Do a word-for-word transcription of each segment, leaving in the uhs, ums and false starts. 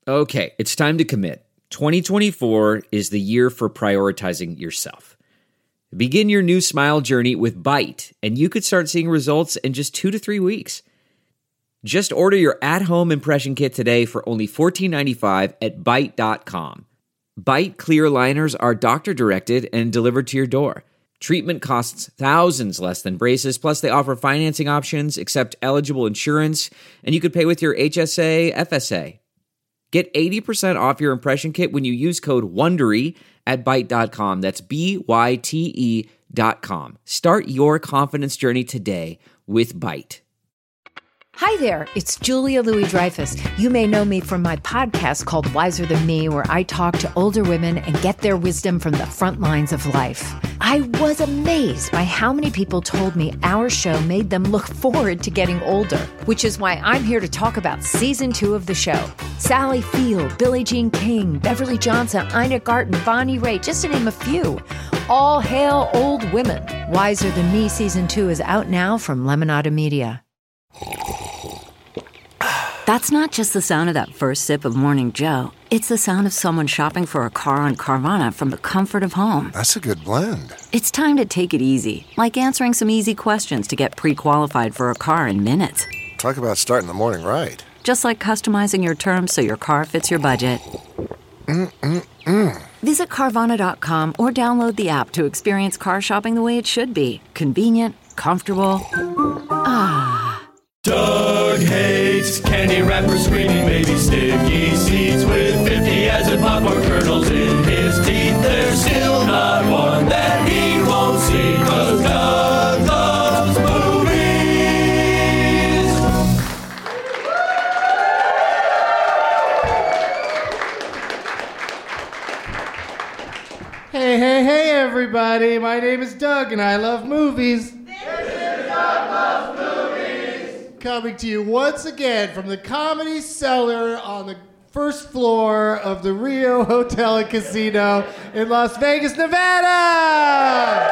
Okay, it's time to commit. twenty twenty-four is the year for prioritizing yourself. Begin your new smile journey with Byte, and you could start seeing results in just two to three weeks. Just order your at-home impression kit today for only fourteen ninety-five at byte dot com. Byte clear aligners are doctor-directed and delivered to your door. Treatment costs thousands less than braces, plus they offer financing options, accept eligible insurance, and you could pay with your H S A, F S A. Get eighty percent off your impression kit when you use code WONDERY at byte dot com. That's B Y T E dot com. Start your confidence journey today with Byte. Hi there, it's Julia Louis-Dreyfus. You may know me from my podcast called Wiser Than Me, where I talk to older women and get their wisdom from the front lines of life. I was amazed by how many people told me our show made them look forward to getting older, which is why I'm here to talk about season two of the show. Sally Field, Billie Jean King, Beverly Johnson, Ina Garten, Bonnie Raitt, just to name a few. All hail old women. Wiser Than Me season two is out now from Lemonada Media. That's not just the sound of that first sip of Morning Joe. It's the sound of someone shopping for a car on Carvana from the comfort of home. That's a good blend. It's time to take it easy, like answering some easy questions to get pre-qualified for a car in minutes. Talk about starting the morning right. Just like customizing your terms so your car fits your budget. Mm-mm-mm. Visit Carvana dot com or download the app to experience car shopping the way it should be. Convenient, comfortable. Ah. Doug hates candy wrappers, screaming baby sticky seeds with fifty acid popcorn kernels in his teeth. There's still not one that he won't see, 'cause Doug loves movies. Hey, hey, hey, everybody. My name is Doug, and I love movies. Coming to you once again from the Comedy Cellar on the first floor of the Rio Hotel and Casino in Las Vegas, Nevada!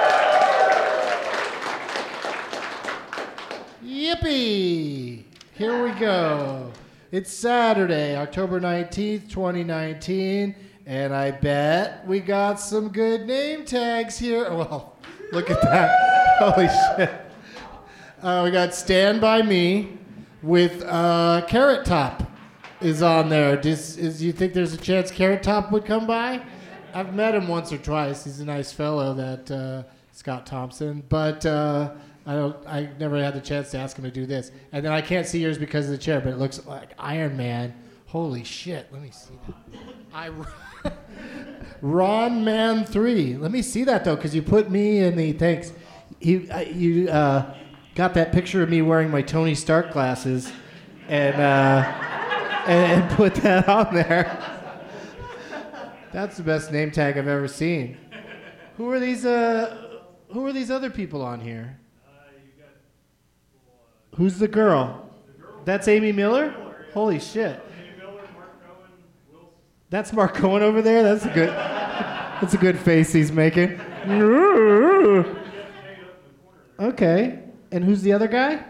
Yippee! Here we go. It's Saturday, October nineteenth, twenty nineteen, and I bet we got some good name tags here. Well, look at that. Holy shit. Uh, we got Stand By Me with uh, Carrot Top is on there. Does, is, you think there's a chance Carrot Top would come by? I've met him once or twice. He's a nice fellow, that uh, Scott Thompson. But uh, I don't. I never had the chance to ask him to do this. And then I can't see yours because of the chair, but it looks like Iron Man. Holy shit. Let me see that. I, Ron Man three. Let me see that, though, because you put me in the... Thanks. He, uh, you... Uh, got that picture of me wearing my Tony Stark glasses and, uh, and and put that on there. That's the best name tag I've ever seen. Who are these uh who are these other people on here? Who's the girl? That's Amy Miller? Holy shit. That's Mark Cohen over there? That's a good That's a good face he's making. Okay. And who's the other guy?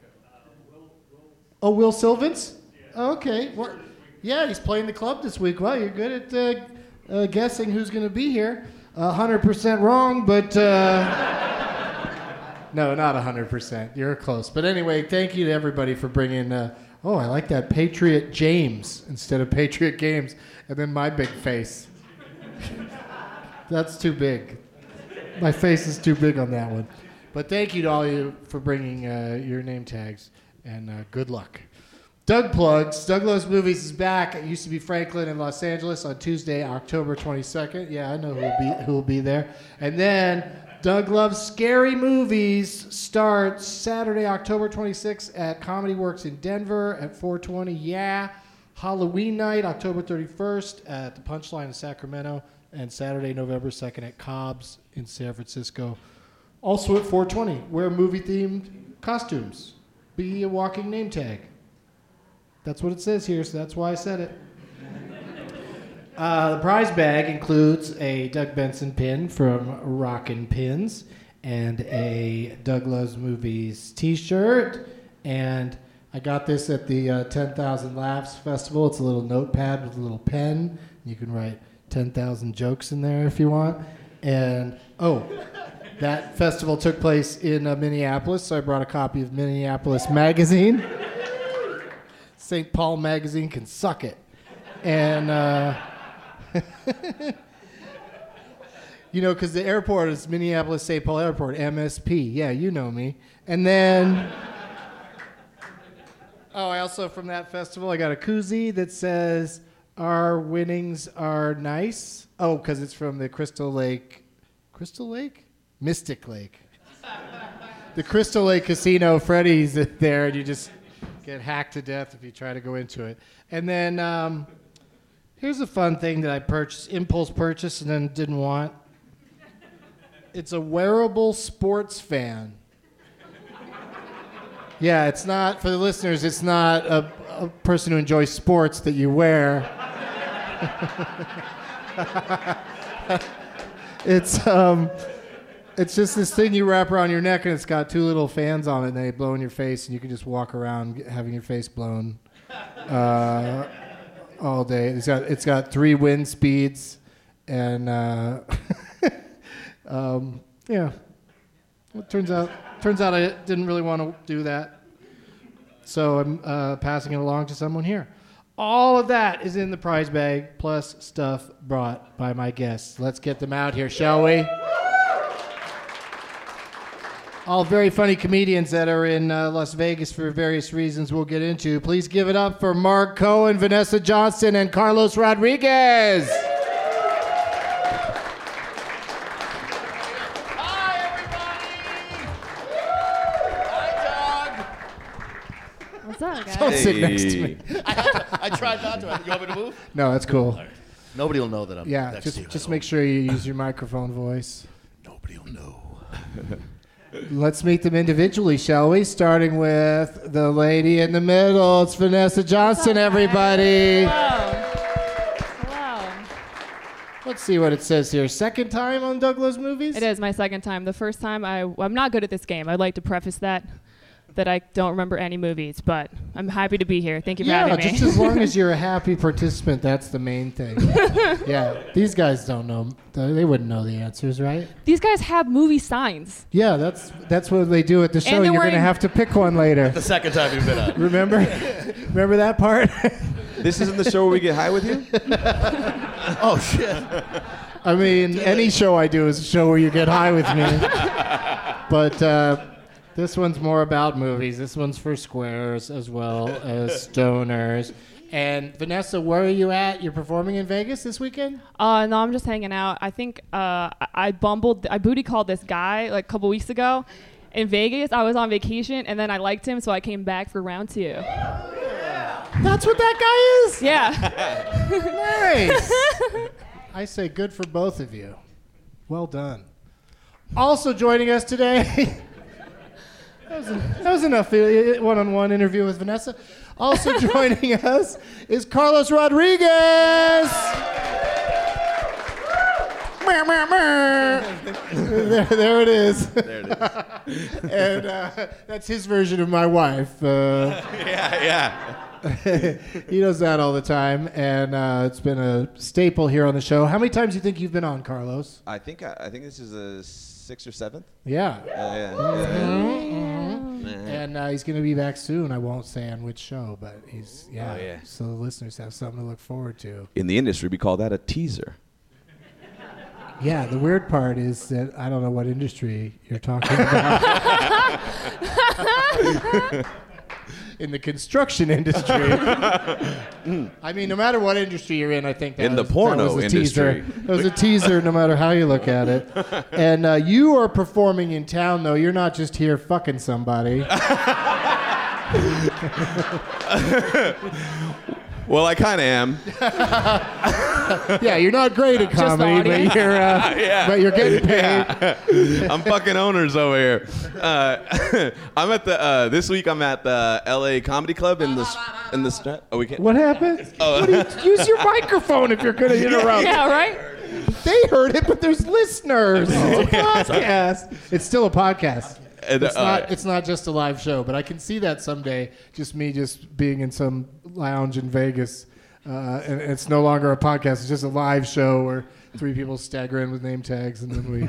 Oh, Will Sylvans? Okay. Well, yeah, he's playing the club this week. Well, you're good at uh, uh, guessing who's going to be here. Uh, one hundred percent wrong, but... Uh, no, not one hundred percent. You're close. But anyway, thank you to everybody for bringing... Uh, oh, I like that. Patriot James instead of Patriot Games. And then my big face. That's too big. My face is too big on that one. But thank you to all you for bringing uh, your name tags, and uh, good luck. Doug Plugs. Doug Loves Movies is back. It used to be Franklin in Los Angeles on Tuesday, October twenty-second. Yeah, I know who will be who will be there. And then Doug Loves Scary Movies starts Saturday, October twenty-sixth at Comedy Works in Denver at four twenty. Yeah. Halloween night, October thirty-first at the Punchline in Sacramento, and Saturday, November second at Cobb's in San Francisco. Also at four twenty, wear movie-themed costumes. Be a walking name tag. That's what it says here, so that's why I said it. Uh, the prize bag includes a Doug Benson pin from Rockin' Pins and a Doug Loves Movies t-shirt and I got this at the uh, ten thousand Laughs Festival. It's a little notepad with a little pen. You can write ten thousand jokes in there if you want. And, oh, that festival took place in uh, Minneapolis, so I brought a copy of Minneapolis Magazine. Saint Paul Magazine can suck it. And, uh, you know, because the airport is Minneapolis Saint Paul Airport, M S P. Yeah, you know me. And then... Oh, I also, from that festival, I got a koozie that says, our winnings are nice. Oh, because it's from the Crystal Lake, Crystal Lake? Mystic Lake. The Crystal Lake Casino, Freddy's there, and you just get hacked to death if you try to go into it. And then, um, here's a fun thing that I purchased, impulse purchase, and then didn't want. It's a wearable sports fan. Yeah, it's not, for the listeners, it's not a, a person who enjoys sports that you wear. it's um, it's just this thing you wrap around your neck, and it's got two little fans on it, and they blow in your face, and you can just walk around having your face blown uh, all day. It's got, it's got three wind speeds, and uh, um, yeah. It turns out, turns out I didn't really want to do that, so I'm uh, passing it along to someone here. All of that is in the prize bag, plus stuff brought by my guests. Let's get them out here, shall we? All very funny comedians that are in uh, Las Vegas for various reasons we'll get into. Please give it up for Mark Cohen, Vanessa Johnston, and Carlos Rodriguez. Don't sit next to me. I, to, I tried not to. You want me to move? No, that's cool. Right. Nobody will know that I'm yeah, next just, to you. just make sure you use your microphone voice. Nobody will know. Let's meet them individually, shall we? Starting with the lady in the middle. It's Vanessa Johnston, everybody. Hello. Hello. Let's see what it says here. Second time on Douglas Movies? It is my second time. The first time, I, I'm not good at this game. I'd like to preface that. that I don't remember any movies, but I'm happy to be here. Thank you for yeah, having me. just as long as you're a happy participant, that's the main thing. Yeah, these guys don't know. They wouldn't know the answers, right? These guys have movie signs. Yeah, that's that's what they do at the show. You're going to have to pick one later. The second time you've been on. Remember? Remember that part? This isn't the show where we get high with you? Oh, shit. I mean, any show I do is a show where you get high with me. But... Uh, This one's more about movies. This one's for squares as well as stoners. And Vanessa, where are you at? You're performing in Vegas this weekend? Uh, no, I'm just hanging out. I think uh, I bumbled, I booty called this guy like a couple weeks ago in Vegas. I was on vacation, and then I liked him, so I came back for round two. Yeah. That's what that guy is? Yeah. Nice. I say good for both of you. Well done. Also joining us today... That was, an, that was enough uh, one-on-one interview with Vanessa. Also joining us is Carlos Rodriguez. there, there it is. There it is. And uh, that's his version of my wife. Uh, yeah, yeah. He does that all the time, and uh, it's been a staple here on the show. How many times do you think you've been on, Carlos? I think I, I think this is a sixth or seventh. Yeah. Uh, yeah. Mm-hmm. Mm-hmm. And uh, he's going to be back soon. I won't say on which show, but he's, yeah. Oh, yeah. So the listeners have something to look forward to. In the industry, we call that a teaser. Yeah, the weird part is that I don't know what industry you're talking about. In the construction industry. I mean, no matter what industry you're in, I think that in was, the porno that was a industry. Teaser. That was a teaser no matter how you look at it. And uh, you are performing in town, though. You're not just here fucking somebody. Well, I kind of am. Yeah, you're not great at comedy, but you're, uh, yeah. but you're getting paid. Yeah. I'm fucking owners over here. Uh, I'm at the uh, this week. I'm at the L A Comedy Club in the in the strap. Oh, we can't. What happened? Oh. What do you, use your microphone if you're going to interrupt. Yeah, right? They heard it, but there's listeners. It's a podcast. It's still a podcast. And, It's uh, not. It's not just a live show, but I can see that someday. Just me, just being in some lounge in Vegas, uh, and it's no longer a podcast. It's just a live show where three people stagger in with name tags, and then we,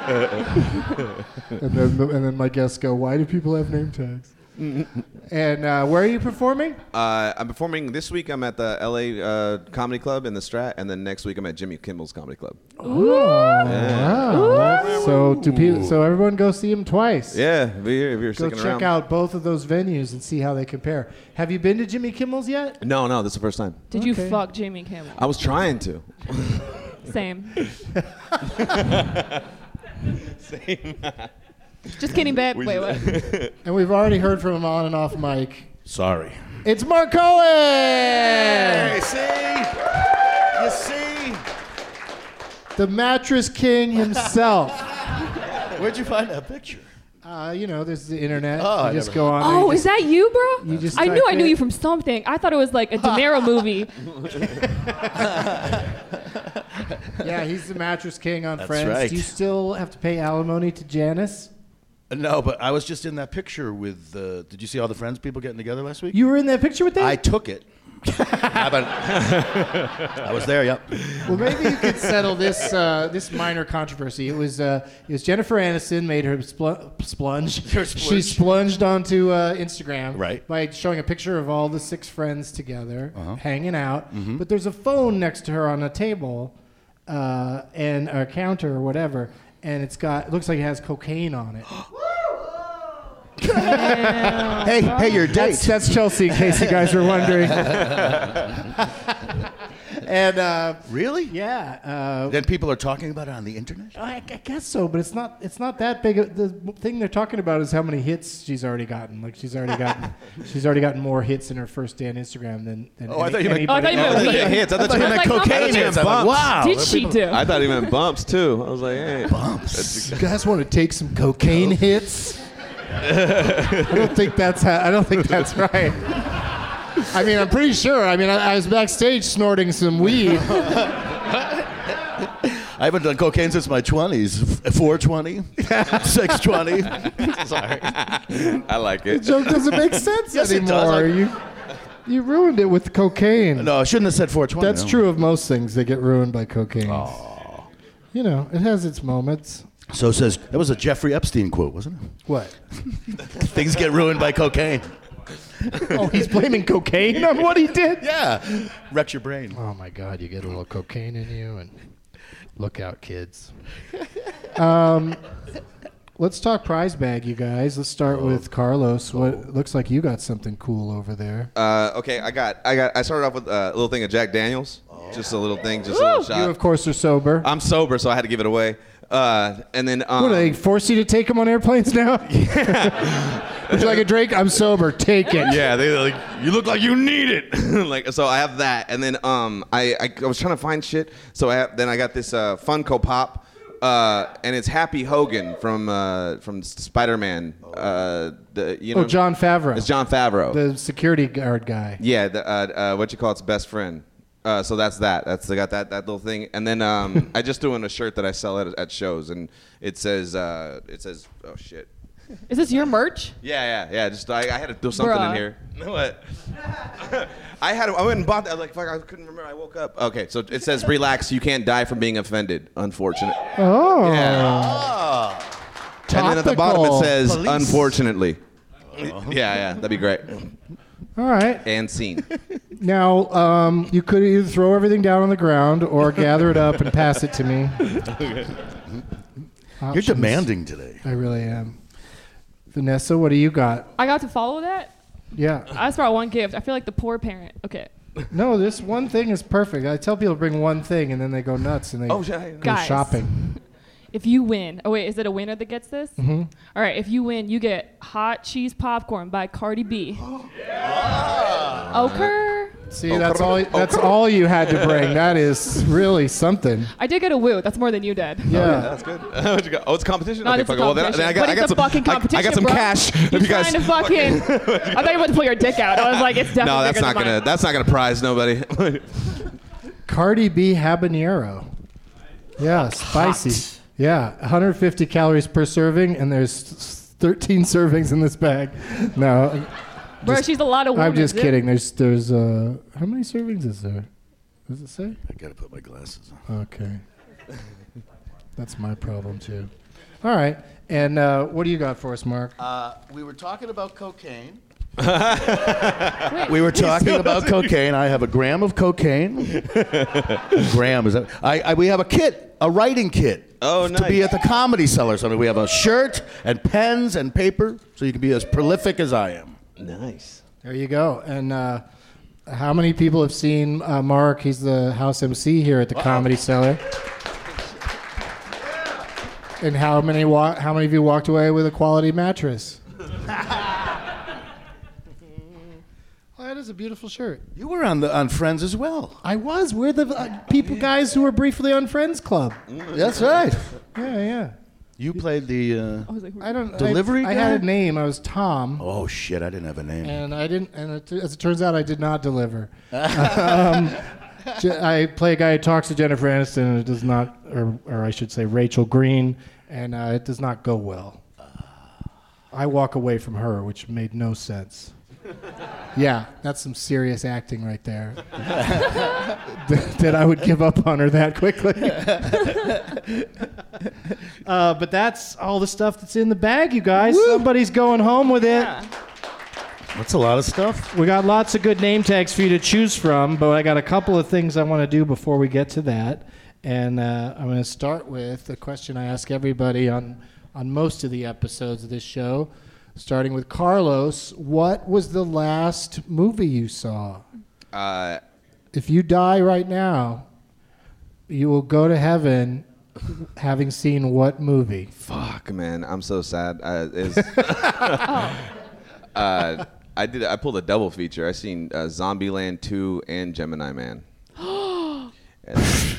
and then and then my guests go, "Why do people have name tags?" And uh, where are you performing? Uh, I'm performing this week. I'm at the L A uh, Comedy Club in the Strat, and then next week I'm at Jimmy Kimmel's Comedy Club. Ooh. Wow. So do people? So everyone go see him twice. Yeah, if you're, if you're Go sticking check around. out both of those venues and see how they compare. Have you been to Jimmy Kimmel's yet? No, no, this is the first time. Did Okay. you fuck Jimmy Kimmel? I was trying to. Same. Same. Just kidding, babe. Wait, what? And we've already heard from him on and off mic. Sorry. It's Mark Cohen. Hey, see? You see? The Mattress King himself. Where'd you find that picture? Uh, you know, there's the internet. Oh, you I just never- go on. there, Oh, you is just- that you, bro? You just I knew type I knew in- you from something. I thought it was like a De Niro movie. Yeah, he's the Mattress King on That's Friends. right. Do you still have to pay alimony to Janice? Uh, No, but I was just in that picture with. Uh, did you see all the Friends people getting together last week? You were in that picture with them? I took it. How about- I was there. Yep. Well, maybe you could settle this uh, this minor controversy. It was uh, it was Jennifer Aniston made her spl- splunge. Her She splunge. splunged onto uh, Instagram Right. by showing a picture of all the six friends together, Uh-huh. hanging out. Mhm. But there's a phone next to her on a table, uh, and a counter or whatever, and it's got it looks like it has cocaine on it. Hey, hey, your date. That's, that's Chelsea, in case you guys were wondering. And uh, really? yeah. Uh, Then people are talking about it on the internet. I, I guess so, but it's not. It's not that big. of- The thing they're talking about is how many hits she's already gotten. Like she's already gotten, she's already gotten more hits in her first day on Instagram than. than Oh, I any- thought you meant- Oh, I thought you meant I thought weed. you hits. I thought I you was meant like, how cocaine many hits. hits? Bumps. Wow. Did she do? I thought he meant bumps too. I was like, hey, Bumps. You guys want to take some cocaine hits? I don't think that's. How, I don't think that's right. I mean, I'm pretty sure. I mean, I, I was backstage snorting some weed. I haven't done cocaine since my twenties. four twenty, six twenty. Sorry. I like The it. joke doesn't make sense Yes, it does. anymore. I- You, you ruined it with cocaine. No, I shouldn't have said four twenty. That's no. true of most things. They get ruined by cocaine. You know, it has its moments. So says that was a Jeffrey Epstein quote, wasn't it? What? Things get ruined by cocaine. Oh, he's blaming cocaine on what he did? Yeah, wrecks your brain. Oh my God, you get a little cocaine in you, and look out, kids. Um, let's talk prize bag, you guys. Let's start with Carlos. What looks like you got something cool over there. Uh, okay, I got, I got, I started off with a little thing of Jack Daniels, just a little thing, just a little shot. You, of course, are sober. I'm sober, so I had to give it away. Uh, and then, um, what, do they force you to take them on airplanes now? Would you like a drink? I'm sober. Take it. yeah, they like, you look like you need it. Like, so I have that, and then um, I, I, I was trying to find shit, so I have, then I got this uh, Funko Pop, uh, and it's Happy Hogan from uh, from Spider-Man. Uh, the you know, Oh, Jon Favreau. It's Jon Favreau. The security guard guy. Yeah, the, uh, uh, what you call it's best friend. Uh, so that's that. That's I got that that little thing, and then um, I just threw in a shirt that I sell at, at shows, and it says uh, it says oh shit. Is this your merch? Yeah, yeah, yeah. Just I, I had to do something Bruh. in here. What? I had I went and bought that. I was like fuck, I couldn't remember. I woke up. Okay, so it says relax. You can't die from being offended. Unfortunate. Oh. Yeah. Oh. And then at the bottom Topical. it says Police. unfortunately. Yeah, yeah. That'd be great. All right. And scene. Now, um, you could either throw everything down on the ground or gather it up and pass it to me. You're Options. demanding today. I really am. Vanessa, what do you got? I got to follow that. Yeah. I just brought one gift. I feel like the poor parent. Okay. No, this one thing is perfect. I tell people to bring one thing and then they go nuts and they Oh, yeah, yeah. go Guys. shopping. If you win, oh wait, is it a winner that gets this? Mm-hmm. All right, if you win, you get hot cheese popcorn by Cardi B. Ochre. See, that's all. That's all you had to bring. That is really something. I did get a woo. That's more than you did. Yeah. That's good. What you got? Oh, it's a competition. No, okay, it's a fuck it. Well, then, competition. then I got, But I got it's a some. fucking I- I, competition, got some bro. cash. You're If you guys trying to fucking. I thought you were about to pull your dick out. I was like, it's definitely no, that's bigger not than gonna. mine. That's not gonna prize nobody. Cardi B habanero. Yeah, spicy. Yeah, one hundred fifty calories per serving, and there's thirteen servings in this bag. No. Bro, she's a lot of women. I'm just is it? kidding. There's, there's, uh, how many servings is there? Does it say? I gotta put my glasses on. Okay. That's my problem, too. All right. And uh, what do you got for us, Mark? Uh, we were talking about cocaine. We were talking about cocaine. I have a gram of cocaine. Gram is that? I, I we have a kit, a writing kit. Oh, To nice. be at the Comedy Cellar. So we have a shirt and pens and paper, so you can be as prolific as I am. Nice. There you go. And uh, how many people have seen uh, Mark? He's the house M C here at the Comedy Cellar. And how many wa- how many of you walked away with a quality mattress? Oh, that is a beautiful shirt. You were on the on Friends as well. I was. We're the uh, people, guys who were briefly on Friends Club. That's right. Yeah, yeah. You played the. Uh, I was like, I don't. Delivery I, I guy? had a name. I was Tom. oh shit! I didn't have a name. And I didn't. And it, as it turns out, I did not deliver. um, Je- I play a guy who talks to Jennifer Aniston, and it does not, or, or I should say, Rachel Green, and uh, it does not go well. I walk away from her, which made no sense. Yeah, that's some serious acting right there. that, that I would give up on her that quickly. uh, but that's all the stuff that's in the bag, you guys. Woo! Somebody's going home with it. yeah. That's a lot of stuff. We got lots of good name tags for you to choose from, but I got a couple of things I want to do before we get to that. And uh, I'm going to start with a question I ask everybody on, on most of the episodes of this show, starting with Carlos. What was the last movie you saw? Uh, If you die right now, you will go to heaven having seen what movie? fuck, man, I'm so sad. Uh, is, uh, I did. I pulled a double feature. I seen uh, Zombieland two and Gemini Man. And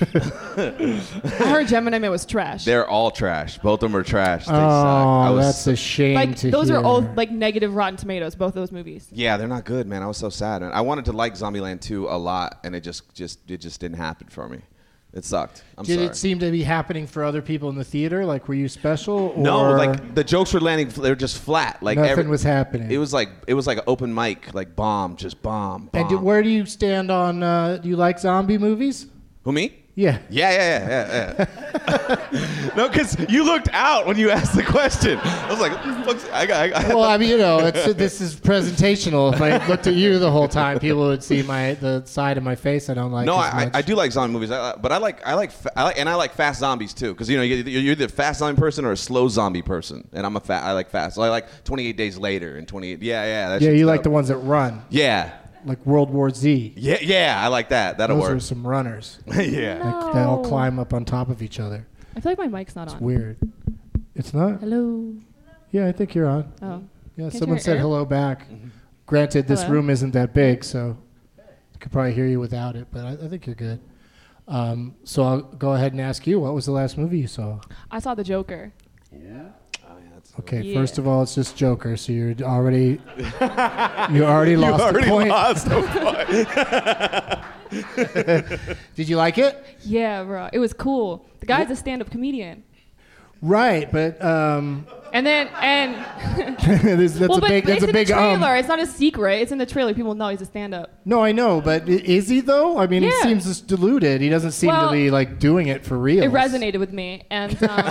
I heard Gemini Man was trash. they're all trash. Both of them are trash. They suck. Oh, I was that's a shame like to those hear. are all like negative Rotten Tomatoes. Both those movies. Yeah, they're not good, man. I was so sad, man. I wanted to like Zombieland two a lot, and it just, just, it just didn't happen for me. It sucked. I'm Did sorry. it seem to be happening for other people in the theater? Like, were you special? Or No, like the jokes were landing. They were just flat. Like nothing every- was happening. It was like it was like an open mic, like bomb, just bomb. bomb. And do, where do you stand on? Uh, do you like zombie movies? Who, me? Yeah. Yeah, yeah, yeah, yeah. yeah. No, because you looked out when you asked the question. I was like, what the fuck's- I got. I, I Well, I mean, you know, it's, this is presentational. If I looked at you the whole time, people would see my the side of my face I don't like. no, as I, much. I do like zombie movies, I, but I like I like fa- I like and I like fast zombies too, because you know you're you're either a fast zombie person or a slow zombie person, and I'm a fat. I like fast. So I like twenty-eight Days Later and twenty-eight. Yeah, yeah. That Yeah, shit's you like dope. the ones that run, Yeah, like World War Z. yeah, yeah. I like that. That'll Those are work. some runners. yeah. Like they all climb up on top of each other. I feel like my mic's not on. Weird. It's not. Hello. Yeah, I think you're on. Oh. Yeah, Can't you someone hear said air? hello back. Granted, this Hello? room isn't that big, so I could probably hear you without it, but I, I think you're good. Um, so I'll go ahead and ask you, what was the last movie you saw? I saw The Joker. Okay, Yeah. first of all, it's just Joker, so you're already you already lost already the point. lost the point. Did you like it? Yeah, bro. It was cool. The guy's a stand-up comedian. Right, but um, And then and this, that's well, a but big but that's it's a in big the um. trailer. It's not a secret. It's in the trailer. People know he's a stand-up. No, I know, but i- is he though? I mean, he Yeah. seems just deluded. He doesn't seem Well, to be like doing it for real. It resonated with me, and um,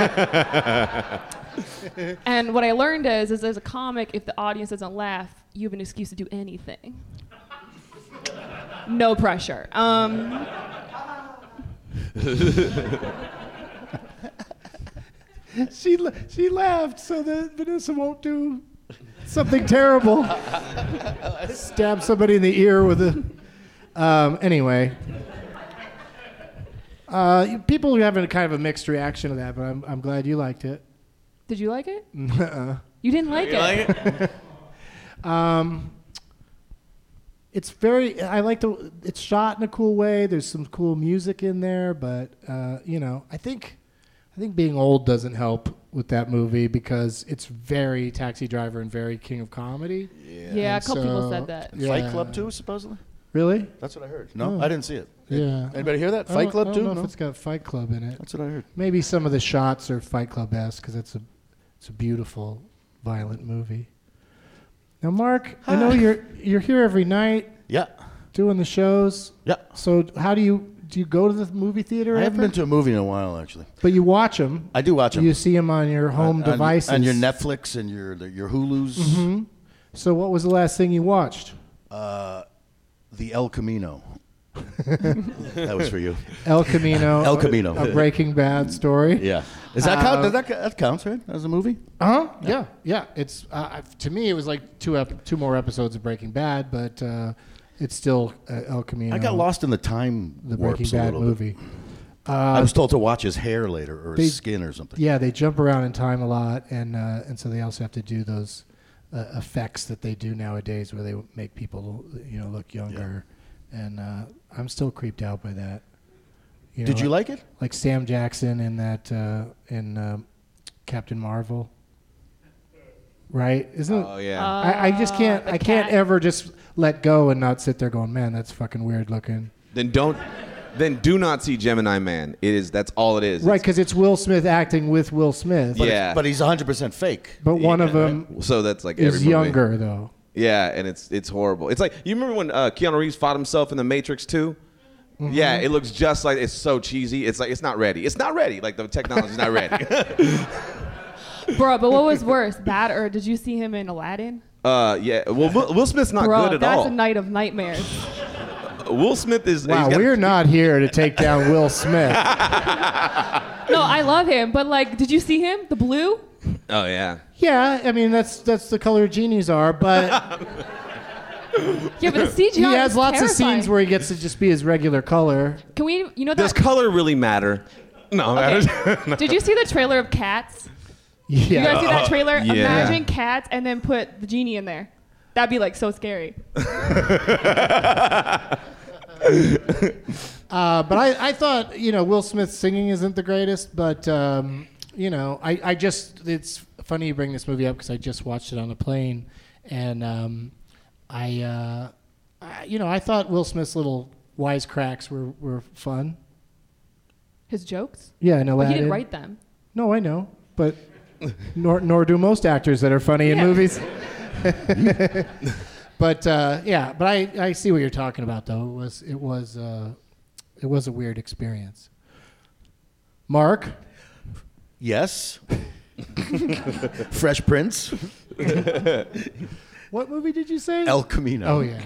and what I learned is, is as a comic, if the audience doesn't laugh, you have an excuse to do anything. No pressure. Um, She la- she laughed so that Vanessa won't do something terrible. Stab somebody in the ear with a. Um, anyway, uh, people are having a kind of a mixed reaction to that, but I'm I'm glad you liked it. did you like it? Uh-uh. You didn't like it. Um, it's very. I like the. It's shot in a cool way. There's some cool music in there, but uh, you know, I think, I think being old doesn't help with that movie because it's very Taxi Driver and very King of Comedy. Yeah. Yeah, a And couple people so- said that. Yeah. Fight Club two, supposedly. Really? That's what I heard. No, Oh. I didn't see it. Yeah. Anybody hear that? I Fight don't- Club I two? don't know No. if it's got Fight Club in it. That's what I heard. Maybe some of the shots are Fight Club-esque because it's a It's a beautiful, violent movie. Now, Mark, I know you're you're here every night. Yeah. Doing the shows. Yeah. So how do you do you go to the movie theater? I ever? haven't been to a movie in a while, actually. But you watch them. I do watch them. You see them on your home on, devices. On, on your Netflix and your your Hulus. Mm-hmm. So what was the last thing you watched? Uh, the El Camino. That was for you. El Camino. El Camino. A Breaking Bad story. Yeah. Does that count? Uh, Does that, that counts, right? As a movie? Uh huh. Yeah. Yeah. It's uh, to me, it was like two ep- two more episodes of Breaking Bad, but uh, it's still uh, El Camino. I got lost in the time The warps Breaking a Bad little movie. bit. Uh, I was told to watch his hair later or they- his skin or something. Yeah, they jump around in time a lot, and uh, and so they also have to do those uh, effects that they do nowadays, where they make people, you know, look younger. And uh, I'm still creeped out by that. You Did you like, like it? Like Sam Jackson in that uh, in um, Captain Marvel, right? Isn't it? Oh yeah. I, I just can't. the I can't cat. ever just let go and not sit there going, man, that's fucking weird looking. Then don't. Then do not see Gemini Man. It is. That's all it is. Right, because it's Will Smith acting with Will Smith. But, Yeah. but he's one hundred percent fake. But one of them So that's like is every movie. younger, though. Yeah, and it's it's horrible. It's like you remember when uh, Keanu Reeves fought himself in The Matrix two? Mm-hmm. Yeah, it looks just like it's so cheesy. It's like it's not ready. It's not ready. Like the technology's not ready. Bro, but what was worse, that or did you see him in Aladdin? uh, yeah. Well, Will, Will Smith's not Bro, good at that's all. a night of nightmares. Will Smith is. Wow, he's got- we're not here to take down Will Smith. No, I love him, but like, did you see him? The blue? Oh yeah. Yeah, I mean that's that's the color genies are, but Yeah, but the C G I he has is lots of terrifying. scenes where he gets to just be his regular color. Can we, you know Does that? color really matter? No. Okay. Did you see the trailer of Cats? Yeah. You guys see that trailer? yeah. Imagine Cats and then put the genie in there. That'd be like so scary. Uh, but I, I thought, you know, Will Smith's singing isn't the greatest, but, um, you know, I, I just, it's funny you bring this movie up because I just watched it on a plane. And um, I, uh, I, you know, I thought Will Smith's little wisecracks were, were fun. His jokes? Yeah, in But Aladdin. he didn't write them. No, I know. But nor, nor do most actors that are funny in Yeah. movies. But uh, yeah, but I, I see what you're talking about though. It was it was uh, it was a weird experience. Mark, Yes. Fresh Prince. what movie did you say? El Camino. Oh yeah.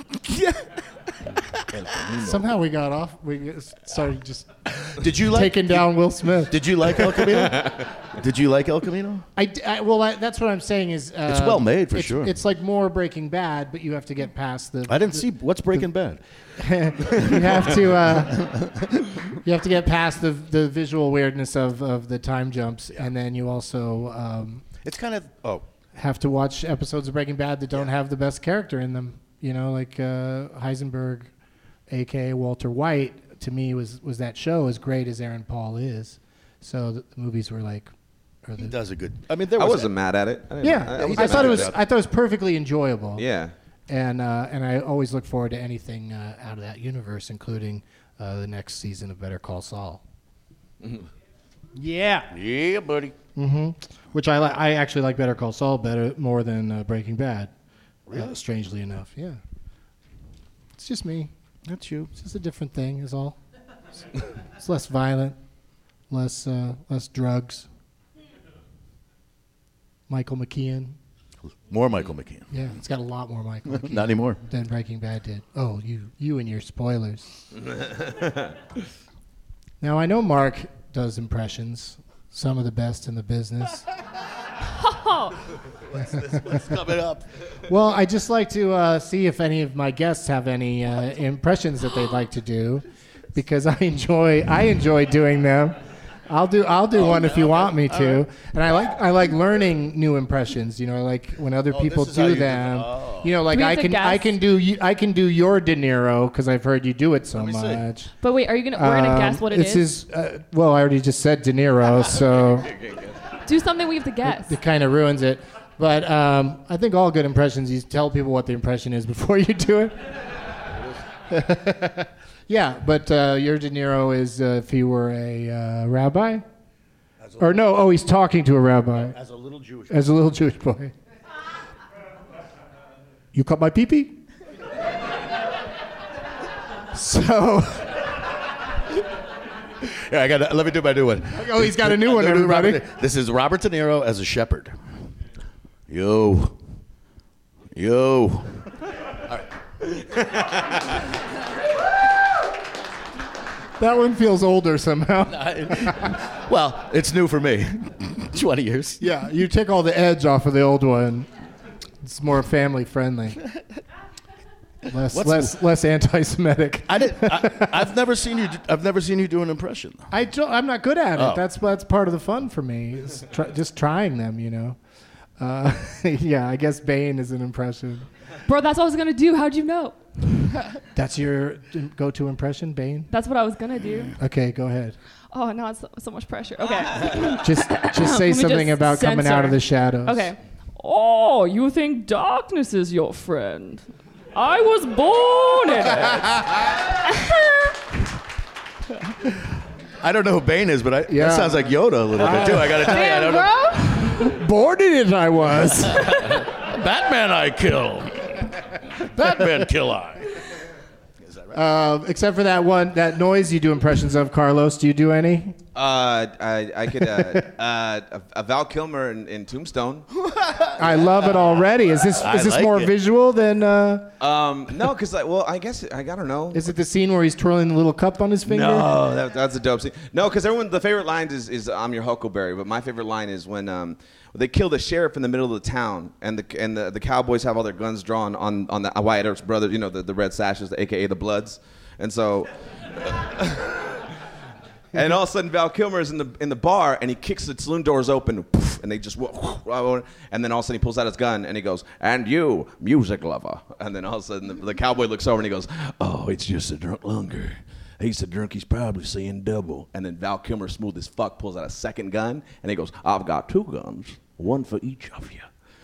Somehow we got off. We started just Did you like? taking down Will Smith. Did you like El Camino? Did you like El Camino? I, d- I- well, I, that's what I'm saying is uh, It's well made, for it's- sure. It's like more Breaking Bad, but you have to get past the. I didn't see what's Breaking Bad. you have to uh, you have to get past the the visual weirdness of, of the time jumps, and then you also um, It's kind of oh have to watch episodes of Breaking Bad that don't have the best character in them. You know, like uh, Heisenberg, aka Walter White, to me was was that show as great as Aaron Paul is. So the, the movies were like, or he the, does a good. I mean, there I was wasn't mad at it. I didn't- yeah, I, I, was does thought a it good was job. I thought it was perfectly enjoyable. Yeah. And uh, and I always look forward to anything uh, out of that universe, including uh, the next season of Better Call Saul. Yeah. yeah, buddy. Mm-hmm. Which I like. I actually like Better Call Saul better more than uh, Breaking Bad. Really? Uh, strangely enough, yeah. It's just me. That's you. It's just a different thing, is all. It's, it's less violent, less uh, less drugs. Michael McKean. More Michael McKean. Yeah, it's got a lot more Michael McKean Not anymore. than Breaking Bad did. Oh, you you and your spoilers. Now I know Mark does impressions, some of the best in the business. What's coming up? Well, I just like to uh, see if any of my guests have any uh, impressions that they'd like to do, because I enjoy I enjoy doing them. I'll do I'll do one if you want me to, and I like I like learning new impressions. You know, like when other Oh, people this is how do you do them. them. Oh. You know, like Do we I have to can I guess? can do you- I can do your De Niro because I've heard you do it so me see. much. But wait, are you gonna? We're gonna Um, guess what it it's is. His, uh, well, I already just said De Niro, so Do something we have to guess. it kind of ruins it. But um, I think all good impressions, you tell people what the impression is before you do it. Yeah, but uh, your De Niro is uh, if he were a uh, rabbi. Or no, oh, he's talking to a rabbi. As a little Jewish As a little Jewish boy. You cut my pee-pee? So... Yeah, I got. Let me do my new one. Oh, he's got a new one, I'll do everybody. Robert De- This is Robert De Niro as a shepherd. Yo. Yo. All right. That one feels older somehow. Well, it's new for me. twenty years. Yeah, you take all the edge off of the old one. It's more family friendly. Less, What's- less, less anti-Semitic. I did. I, I've never seen you. I've never seen you do an impression. I don't, I'm not good at it. Oh. That's that's part of the fun for me. Is try, just trying them, you know. Uh, yeah, I guess Bane is an impression. Bro, that's what I was gonna do. How'd you know? That's your go-to impression, Bane? That's what I was gonna do. Okay, go ahead. Oh, now it's so, so much pressure. Okay. Just just say Let me something just about coming out censor. of the shadows. Okay. Oh, you think darkness is your friend? I was born in it. I don't know who Bane is, but I, Yeah. that sounds like Yoda a little bit too. I gotta tell you, I don't know. Bro? Born in it, I was. Batman, I kill. Batman, kill I. Uh, except for that one, that noise you do impressions of, Carlos. Do you do any? Uh, I, I could, uh, uh, a, a Val Kilmer in, in Tombstone. I love it already. Is this I is this like more it. visual than? Uh, Um, no, because, like, well, I guess, I, I don't know. is it the scene where he's twirling the little cup on his finger? No, that, that's a dope scene. No, because everyone, the favorite line is, is I'm your Huckleberry, but my favorite line is when um, they kill the sheriff in the middle of the town, and the and the, the cowboys have all their guns drawn on, on the Wyatt Earp's brother, you know, the, the red sashes, a k a the Bloods. And so... And all of a sudden, Val Kilmer is in the in the bar, and he kicks the saloon doors open, poof, and they just, and then all of a sudden he pulls out his gun, and he goes, "And you, music lover." And then all of a sudden, the, the cowboy looks over, and he goes, "Oh, it's just a drunk lunger. He's so drunk, he's probably seeing double." And then Val Kilmer, smooth as fuck, pulls out a second gun, and he goes, "I've got two guns, one for each of you."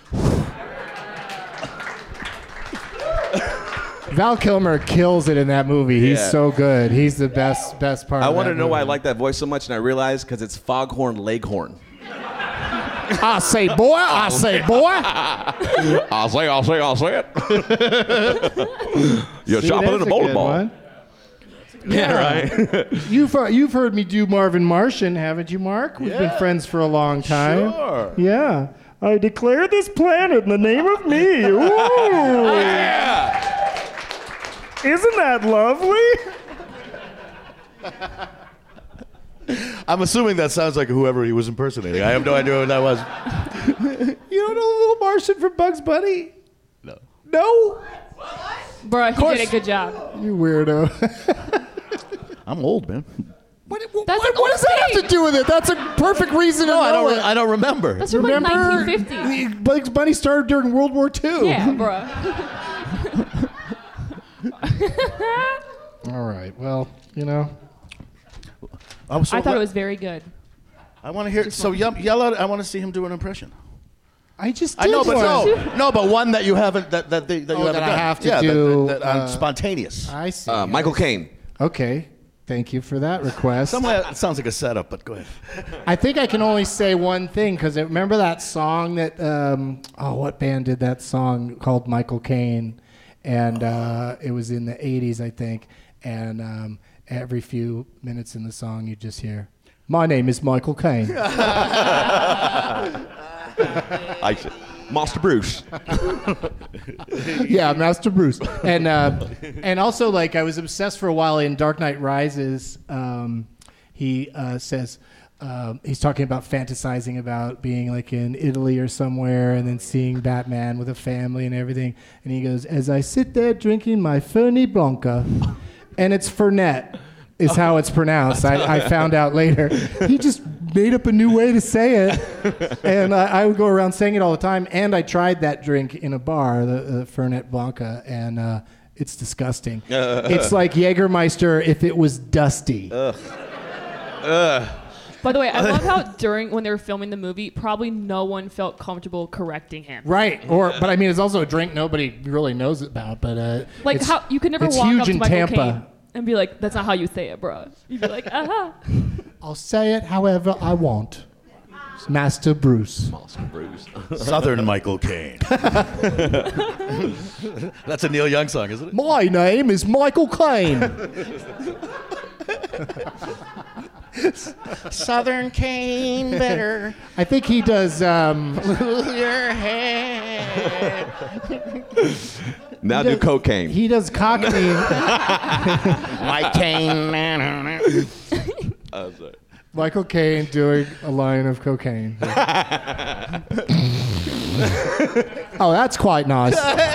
Val Kilmer kills it in that movie. He's Yeah. so good. He's the best best part. I of wanted that to know why I movie. like that voice so much, and I realized because it's Foghorn Leghorn. I say, boy. I say, boy. I'll say, I'll say, I'll say it. You're See, shopping that's in a a bowling good ball. one. Yeah, right. You've uh, you've heard me do Marvin Martian, haven't you, Mark? We've been Yeah. friends for a long time. Sure. Yeah. I declare this planet in the name of me. Ooh. Yeah. Isn't that lovely? I'm assuming that sounds like whoever he was impersonating. I have no idea what that was. You don't know Little Martian from Bugs Bunny? No. No? Bro, he did a good job. You weirdo. I'm old, man. What, That's what, an what old does that have thing. to do with it? That's a perfect reason to No, I know don't. it. I don't remember. That's from like Remember, nineteen fifty. Bugs Bunny started during World War Two. Yeah, bro. All right. Well, you know. I'm so I thought glad- it was very good. I want to hear. So yell, yell out. I want to see him do an impression. I just did I know, but one. no, no, but one that you haven't. That that, they, that Oh, you haven't that I done. have to yeah, do, That, that, that, uh, um, spontaneous. I see. Uh, Michael Caine. Okay. Thank you for that request. Some way, it sounds like a setup, but go ahead. I think I can only say one thing because remember that song that um, oh, what band did that song called Michael Caine, and uh, it was in the eighties, I think. And um, every few minutes in the song, you just hear, "My name is Michael Caine." I said, Master Bruce. Yeah, Master Bruce. And uh, and also, like, I was obsessed for a while in Dark Knight Rises. Um, he uh, says um, he's talking about fantasizing about being like in Italy or somewhere, and then seeing Batman with a family and everything. And he goes, "As I sit there drinking my Fernet Blanca," and it's Fernet is how it's pronounced. I, I found out later. He just made up a new way to say it, and I, I would go around saying it all the time. And I tried that drink in a bar, the, the Fernet Blanca, and uh, it's disgusting. It's like Jägermeister if it was dusty. Ugh. Ugh. By the way, I love how during when they were filming the movie, probably no one felt comfortable correcting him. Right, or but I mean, it's also a drink nobody really knows about. But uh, Like it's- how you could never it's walk huge up to in Michael Tampa. Caine and be like, "That's not how you say it, bro." You'd be like, "Uh huh." I'll say it however I want. Master Bruce. Master Bruce. Southern Michael Caine. That's a Neil Young song, isn't it? My name is Michael Caine. Southern Caine better. I think he does. Um, your head. Now he do does, cocaine. He does Cockney. My Caine. Oh, sorry. Michael Caine doing a line of cocaine. Oh, that's quite nice.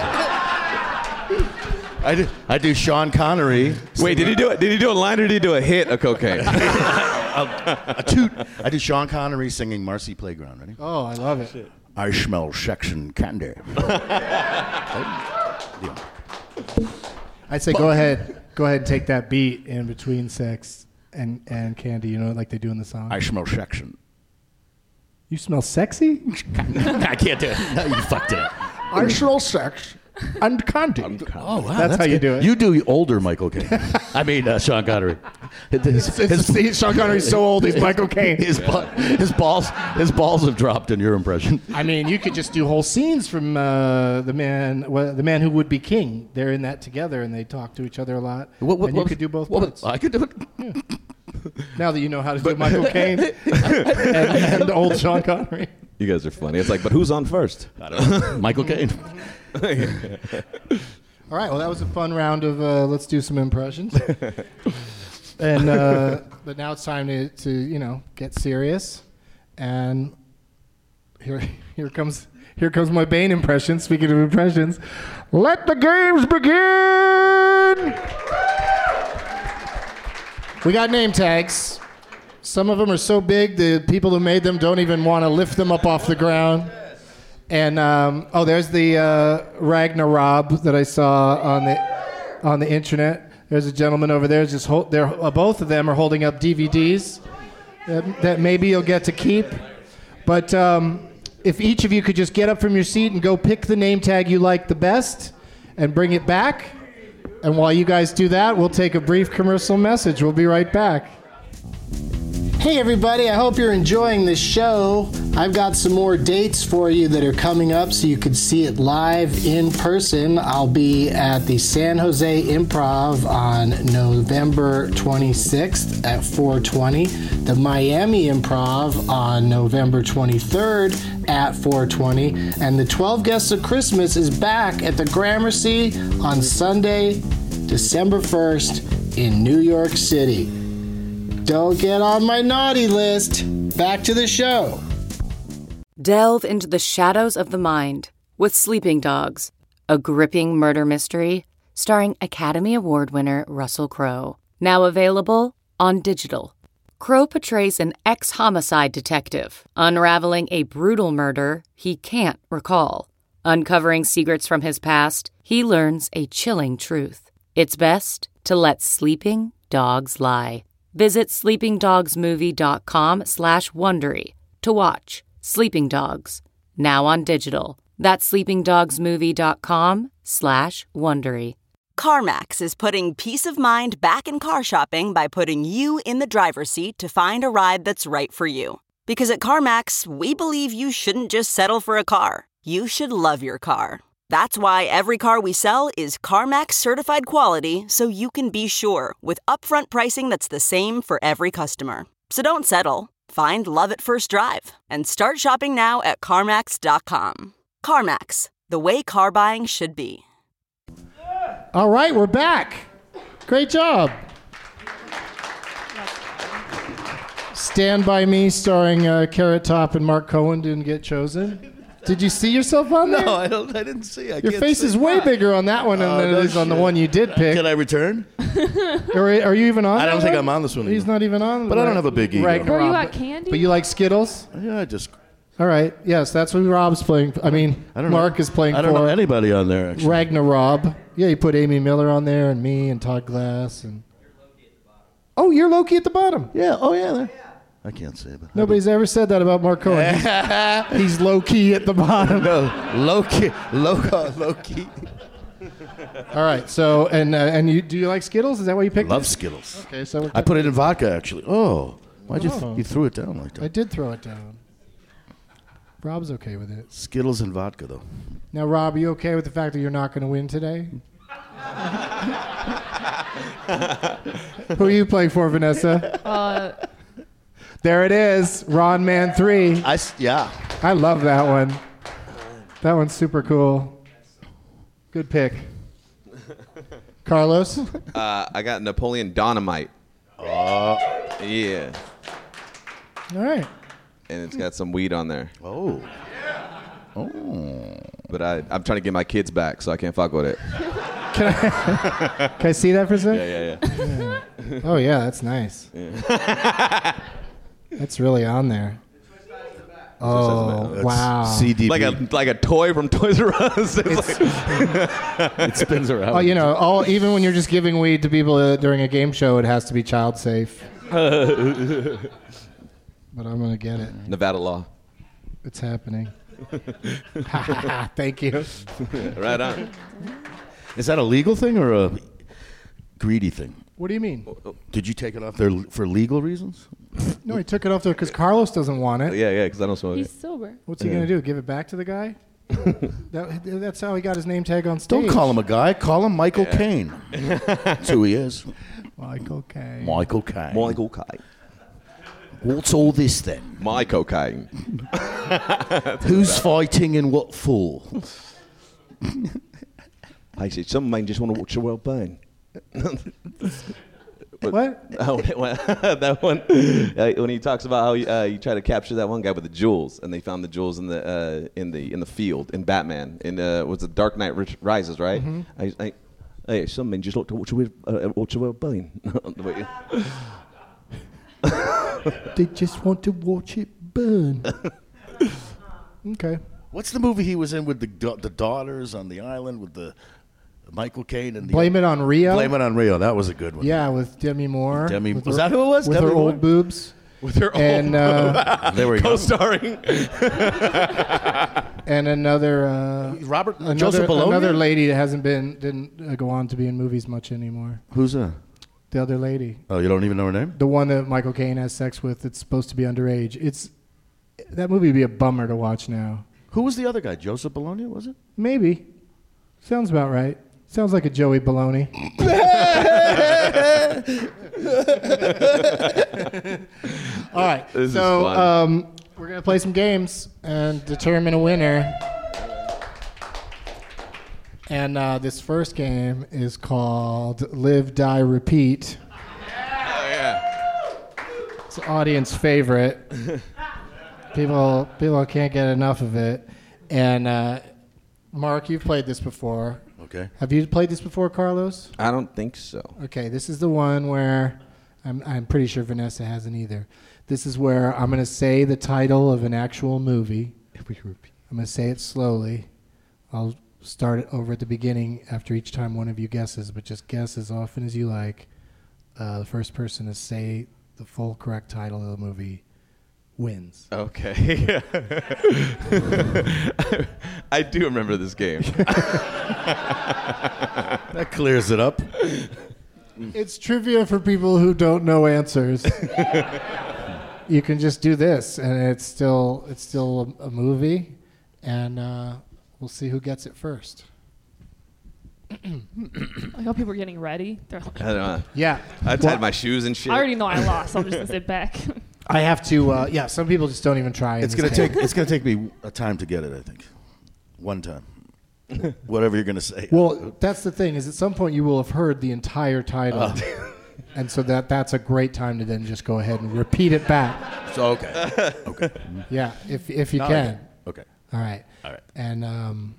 I do, I do Sean Connery. Wait, did he do it? Did he do a line or did he do a hit of cocaine? a, a toot. I do Sean Connery singing Marcy Playground. Ready? Oh, I love it. I smell sex and candy. I'd say go ahead, go ahead and take that beat in between sex and, and candy. You know, like they do in the song. I smell sex and. You smell sexy? I can't do it. No, you fucked it up. I smell sex and candy. Oh, wow. That's, that's how you do it. You do older Michael Caine. I mean, uh, Sean Connery. His, his, his, Sean Connery's so old, he's Michael Caine. His, his balls, his balls have dropped in your impression. I mean, you could just do whole scenes from uh, the man, well, the man who would be king. They're in that together, and they talk to each other a lot. What, what, and you what, could do both what, parts. I could do it. Yeah. Now that you know how to do Michael Caine and, and old Sean Connery. You guys are funny. It's like, but who's on first? I don't know. Michael Caine. All right. Well, that was a fun round of uh, let's do some impressions. And uh, but now it's time to, to you know get serious. And here here comes here comes my Bane impression. Speaking of impressions, let the games begin. We got name tags. Some of them are so big, the people who made them don't even want to lift them up off the ground. And, um, oh, there's the uh, Ragnar Rob that I saw on the on the internet. There's a gentleman over there. Just hold, they're, uh, both of them are holding up D V Ds that, that maybe you'll get to keep. But um, if each of you could just get up from your seat and go pick the name tag you like the best and bring it back. And while you guys do that, we'll take a brief commercial message. We'll be right back. Hey everybody, I hope you're enjoying this show. I've got some more dates for you that are coming up so you can see it live in person. I'll be at the San Jose Improv on November twenty-sixth at four twenty, the Miami Improv on November twenty-third at four twenty, and the twelve Guests of Christmas is back at the Gramercy on Sunday, December first in New York City. Don't get on my naughty list. Back to the show. Delve into the shadows of the mind with Sleeping Dogs, a gripping murder mystery starring Academy Award winner Russell Crowe. Now available on digital. Crowe portrays an ex-homicide detective unraveling a brutal murder he can't recall. Uncovering secrets from his past, he learns a chilling truth. It's best to let sleeping dogs lie. Visit sleepingdogsmovie.com slash Wondery to watch Sleeping Dogs, now on digital. That's sleepingdogsmovie.com slash Wondery. CarMax is putting peace of mind back in car shopping by putting you in the driver's seat to find a ride that's right for you. Because at CarMax, we believe you shouldn't just settle for a car. You should love your car. That's why every car we sell is CarMax certified quality, so you can be sure with upfront pricing that's the same for every customer. So don't settle. Find love at first drive and start shopping now at CarMax dot com. CarMax, the way car buying should be. All right, we're back. Great job. Stand By Me, starring uh, Carrot Top and Mark Cohen, didn't get chosen. Did you see yourself on there? No, I don't. I didn't see. I Your can't face see. is way bigger on that one Oh, than no it is on the shit. one you did pick. Can I return? Are, are you even on? I don't that think one? I'm on this one. He's either. not even on. But I don't have a big ego. Ragnarok, Were you but- at Candy? But you like Skittles? Yeah, I just. All right. Yes, that's what Rob's playing. I mean, I don't Mark know. is playing I don't for know anybody on there. Actually. Ragnar Rob. Yeah, you put Amy Miller on there, and me, and Todd Glass, and. Oh, you're Loki at the bottom. Yeah. Oh yeah. There. I can't say it. But Nobody's ever said that about Mark Cohen. He's, he's low key at the bottom. No, low key, low, low key. All right. So, and uh, and you do you like Skittles? Is that why you picked? Love it? Skittles. Okay, so we're I put it in vodka actually. Oh, why'd you? Oh. Th- you threw it down like I that? did throw it down. Rob's okay with it. Skittles and vodka, though. Now, Rob, are you okay with the fact that you're not going to win today? Who are you playing for, Vanessa? Uh, there it is, Ron Man three. I, yeah. I love that one. That one's super cool. Good pick. Carlos? Uh, I got Napoleon Dynamite. Uh, yeah. All right. And it's got some weed on there. Oh. Oh. But I, I'm trying to get my kids back, so I can't fuck with it. Can I, can I see that for a second? Yeah, yeah, yeah. Oh, yeah, that's nice. Yeah. That's really on there. Oh, wow. C D B. Like a like a toy from Toys R Us. It's It's- like It spins around. Oh, you know, all even when you're just giving weed to people uh, during a game show, it has to be child safe. But I'm gonna get it. Nevada law. It's happening. Thank you. Right on. Is that a legal thing or a greedy thing? What do you mean? Did you take it off there l- for legal reasons? No, he took it off there because Carlos doesn't want it. Yeah, yeah, because I don't smoke he's it. sober. What's he gonna do? Give it back to the guy? that, that's how he got his name tag on stage. Don't call him a guy. Call him Michael Caine. That's who he is. Michael Caine. Michael Caine. Michael Caine. What's all this then? My cocaine. Who's fighting and what for? I said, some men just want to watch the world burn. What? Oh, well, that one, uh, when he talks about how uh, you try to capture that one guy with the jewels, and they found the jewels in the uh, in the in the field in Batman in uh, was it Dark Knight Rises, right? Mhm. I, I, hey, some men just like to watch the world, uh, watch the world burn. They just want to watch it burn. Okay. What's the movie he was in with the da- the daughters on the island with the Michael Caine and the Blame It on Rio? Blame It on Rio. That was a good one. Yeah, with Demi Moore. Demi- With was her- that who it was? With Demi her Moore? old boobs. With her and, old uh, There we go. Co-starring. and another uh, Robert another, Joseph Bologna? another lady that hasn't been didn't uh, go on to be in movies much anymore. Who's that? The other lady, Oh, you don't even know her name? the one that Michael Caine has sex with. It's supposed to be underage. It's that movie would be a bummer to watch now. Who was the other guy? Joseph Bologna, was it? Maybe. Sounds about right. Sounds like a Joey Baloney. All right. This is so fun. um, we're going to play some games and determine a winner. And uh, this first game is called Live, Die, Repeat. Oh, yeah. It's an audience favorite. people, people can't get enough of it. And uh, Mark, you've played this before. Okay. Have you played this before, Carlos? I don't think so. Okay, this is the one where I'm, I'm pretty sure Vanessa hasn't either. This is where I'm going to say the title of an actual movie. I'm going to say it slowly. I'll start it over at the beginning after each time one of you guesses, but just guess as often as you like. Uh, the first person to say the full correct title of the movie wins. Okay. I do remember this game. That clears it up. It's trivia for people who don't know answers. You can just do this, and it's still it's still a, a movie, and uh, we'll see who gets it first. I hope people are getting ready. They're like, I don't know. Yeah. I tied Well, my shoes and shit. I already know I lost, so I'm just gonna sit back. I have to. Uh, yeah, some people just don't even try. in It's this gonna game. take. It's gonna take me a time to get it. I think, one time. Whatever you're gonna say. Well, that's the thing. Is at some point you will have heard the entire title, Oh. and so that that's a great time to then just go ahead and repeat it back. So okay. Okay. Yeah, if if you No, can. Okay. All right. All right. And um,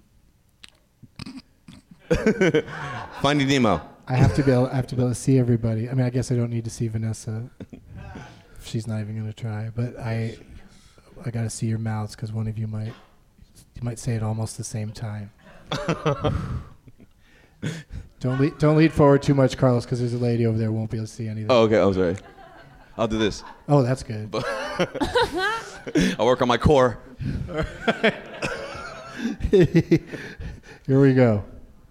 Finding Nemo. I have to be able, I have to be able to see everybody. I mean, I guess I don't need to see Vanessa. She's not even going to try. But I, I got to see your mouths because one of you might, you might say it almost the same time. don't lead, don't lead forward too much, Carlos, because there's a lady over there who won't be able to see anything. Oh, okay. I'm sorry. I'll do this. Oh, that's good. I'll work on my core. Here we go.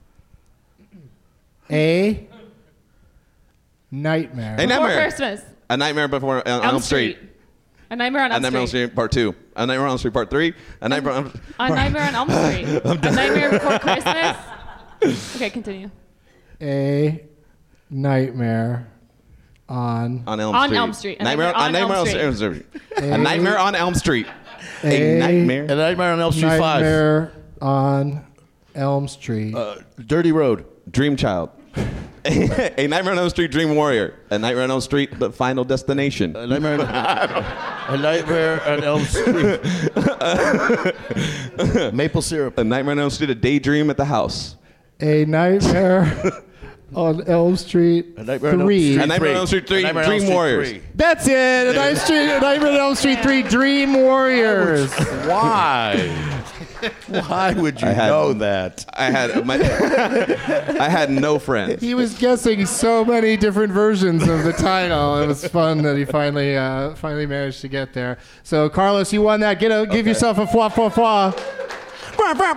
A Nightmare. A Before Nightmare. Christmas. A Nightmare Before on Elm, Elm Street. Street. A Nightmare on Elm A Nightmare on Elm Street. Street Part Two. A Nightmare on Elm Street Part Three. A Nightmare on A Nightmare on Elm Street. A Nightmare Before Christmas. Okay, continue. A Nightmare on on Elm On Street. Elm Street. A Nightmare, Nightmare on on Nightmare Elm on Street. Elm Street. A- A Nightmare on Elm Street. A, A Nightmare. A Nightmare on Elm Street Five. Nightmare on Elm Street. Uh, Dirty Road. Dream Child. A Nightmare on Elm Street Dream Warrior. A Nightmare on Elm Street The Final Destination. A Nightmare on, a Nightmare on Elm Street. Maple syrup. A Nightmare on Elm Street A Daydream at the House. A Nightmare on Elm Street A Nightmare on Elm three. Street A Nightmare on Elm Street A three Nightmare on Elm Dream Street Warriors. three. That's it. A Night Street, a Nightmare on Elm Street three Dream Warriors. Why? Why would you I had- know that? I had my, I had no friends. He was guessing so many different versions of the title. It was fun that he finally uh, finally managed to get there. So Carlos, you won that. Get a, give yourself a foie foie foie. Brah, brah,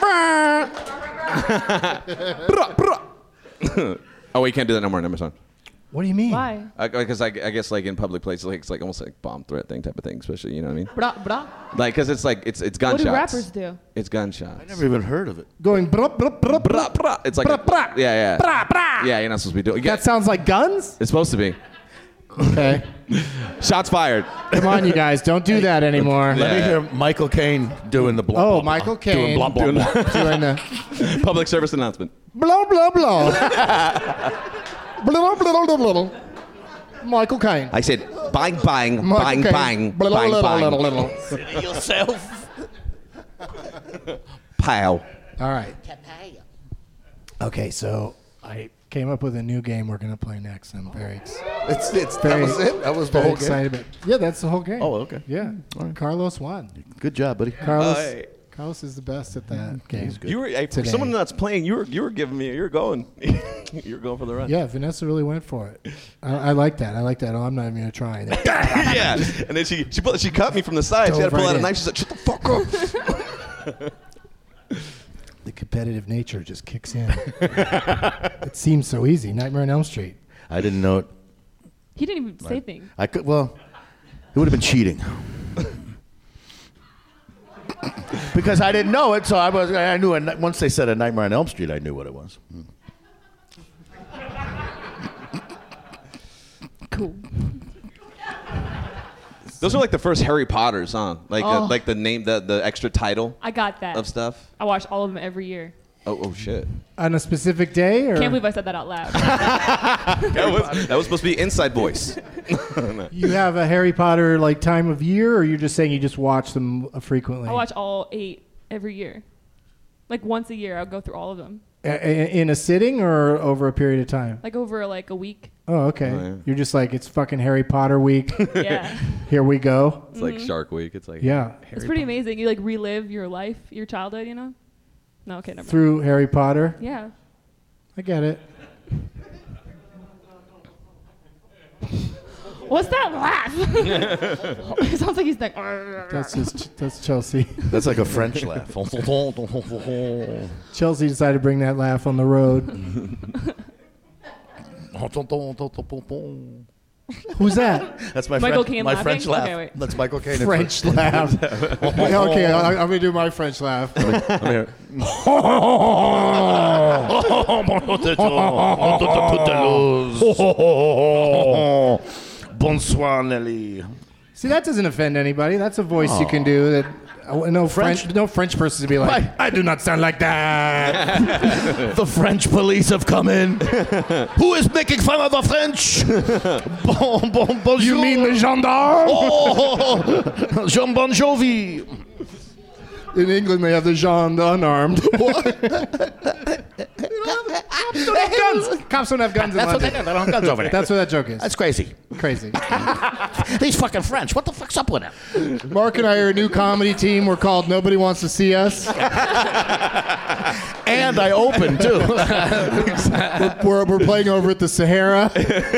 brah. Oh, we can't do that no more. Never mind. What do you mean? Why? Because I, I guess like in public places, like it's like almost like bomb threat thing type of thing, especially you know what I mean. Bra, bra. Like because it's like it's it's What gunshots. do rappers do? It's gunshots. I never even heard of it. Going brah, brah, brah, brah. Brah, brah. It's like Brah, brah. yeah, yeah, Brah, brah. yeah. You're not supposed to be doing. Yeah, That sounds like guns? it's supposed to be. Okay. Shots fired. Come on, you guys. Don't do that anymore. Let me Yeah. hear Michael Caine doing the blah. Oh, blah, blah. Michael Caine. Doing blah blah blah. Doing the Public service announcement. blah, blah, blah. Blah, blah, blah, blah, blah. Michael Caine. I said bang bang Michael bang Caine. bang Blah, blah, bang blah, blah, blah, bang. blah. Yourself. Pow. All right. Okay, so I came up with a new game we're going to play next. I'm very, ex- It's, it's, that very, was it? That was the very whole game? excited about. Yeah, that's the whole game. Oh, okay. Yeah. Carlos won. Good job, buddy. Carlos, Hey. Carlos is the best at that game. He's good. You were hey, for Today. someone that's playing. You were you were giving me. You were going. you were going for the run. Yeah, Vanessa really went for it. I, I like that. I like that. Oh, I'm not even going to try it. yeah. And then she she pulled, she cut me from the side. She had to Dove pull right out a in. knife. She's like, shut the fuck up. The competitive nature just kicks in. It seems so easy. Nightmare on Elm Street. I didn't know it. He didn't even say things. I could. Well, it would have been cheating. Because I didn't know it, so I was. I knew. A, ni- once they said A Nightmare on Elm Street, I knew what it was. Hmm. Cool. Those are like the first Harry Potters, huh? Like uh, Oh. like the name, the the extra title I got that. of stuff. I watch all of them every year. Oh oh shit. On a specific day? Or Can't believe I said that out loud. That was that was supposed to be inside voice. you have a Harry Potter like time of year, or you're just saying you just watch them uh, frequently? I watch all eight every year. Like once a year, I'll go through all of them. A- a- in a sitting or over a period of time? Like over like a week. Oh, okay. Oh, yeah. You're just like, it's fucking Harry Potter week. Yeah. Here we go. It's like Shark Week. It's like Yeah. Harry It's pretty amazing. You like relive your life, your childhood, you know? No, okay, never mind. Through Harry Potter. Yeah. I get it. What's that laugh? It sounds like he's like. That's just that's Chelsea. That's like a French laugh. Chelsea decided to bring that laugh on the road. Who's that? That's my Michael French, Caine my laughing? French laugh. Okay, wait. That's Michael Caine. in French laugh. Okay, I, I'm gonna do my French laugh. I'm here. Bonsoir, Nelly. See, that doesn't offend anybody. That's a voice you can do. That uh, no French, French- no French person to be like, Right. I do not sound like that. The French police have come in. Who is making fun of the French? Bon, bon, bonjour. You mean the gendarme? Oh, Jean Bon Jovi. In England, they have the gens unarmed. Cops don't have guns. Cops don't have guns in That's what they London. do. They don't have guns over there. That's what that joke is. That's crazy. crazy. These fucking French. What the fuck's up with them? Mark and I are a new comedy team. We're called Nobody Wants to See Us. And I open too. We're, we're playing over at the Sahara.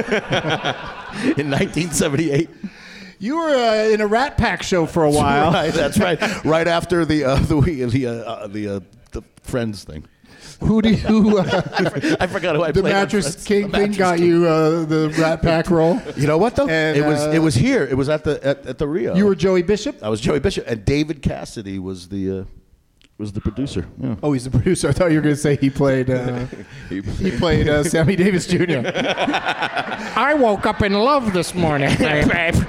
In nineteen seventy-eight. You were uh, in a Rat Pack show for a while. Right, that's right. Right after the uh, the we- the uh, uh, the, uh, the Friends thing. Who do you? Uh, I forgot who I the played on mattress Friends. king The thing Mattress got King. you uh, the Rat Pack role. You know what though? And, it was uh, it was here. It was at the at, at the Rio. You were Joey Bishop. I was Joey Bishop, and David Cassidy was the uh, was the producer. Yeah. Oh, he's the producer. I thought you were going to say he played. Uh, He he played uh, Sammy Davis Junior I woke up in love this morning. that's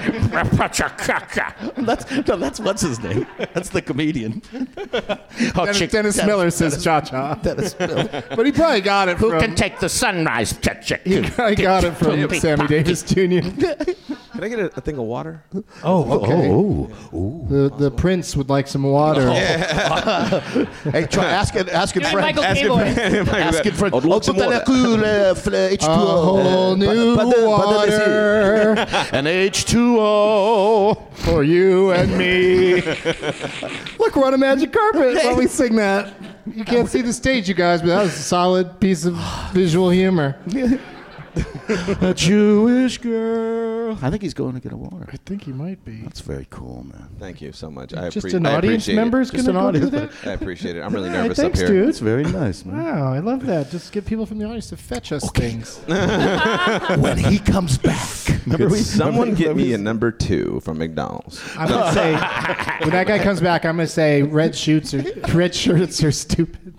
no, that's what's his name? That's the comedian. oh, Dennis, chick, Dennis Miller says Cha Cha. Dennis Miller. But he probably got it Who from. can take the sunrise? Check, check. He probably got it from Sammy Davis Junior Can I get a, a thing of water? Oh, okay. Oh, oh. The the prince would like some water. Hey, try ask it. Ask it, You're friend. Michael Ask K. it, Boy. friend. Ask it, friend. I'd like some water. H two A O. whole new water An H two O. for you and me. Look, we're on a magic carpet while we sing that. You can't see the stage, you guys, but that was a solid piece of visual humor. A Jewish girl. I think he's going to get a water. I think he might be. That's very cool, man. Thank you so much. I Just appre- an I audience appreciate member is it. going to an go audience do that? I appreciate it. I'm really All right, nervous thanks, up here. dude. That's very nice, man. Wow, I love that. Just get people from the audience to fetch us things. When he comes back. Remember Could we, someone remember get me we- a number two from McDonald's? I'm gonna say when that guy comes back, I'm gonna say red shirts are red shirts are stupid.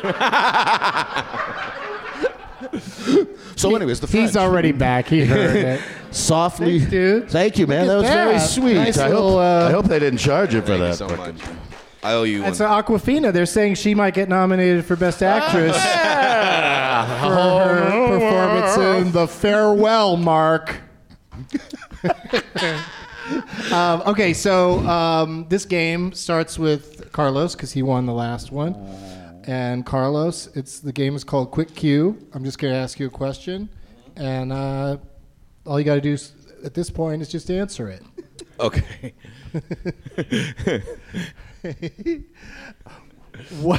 So, anyways, the French. He's already back. He heard it. softly. Thanks, dude. Thank you, man. That Look was at very that. sweet. Nice I, little, hope, uh, I hope they didn't charge you for Thank that. you so much. I owe you That's one. Aquafina. They're saying she might get nominated for Best Actress Yeah. for her performance in The Farewell, Mark. um, okay, so um, this game starts with Carlos because he won the last one. And Carlos, it's the game is called Quick Q. I'm just going to ask you a question, and uh, all you got to do is, at this point is just answer it. Okay. What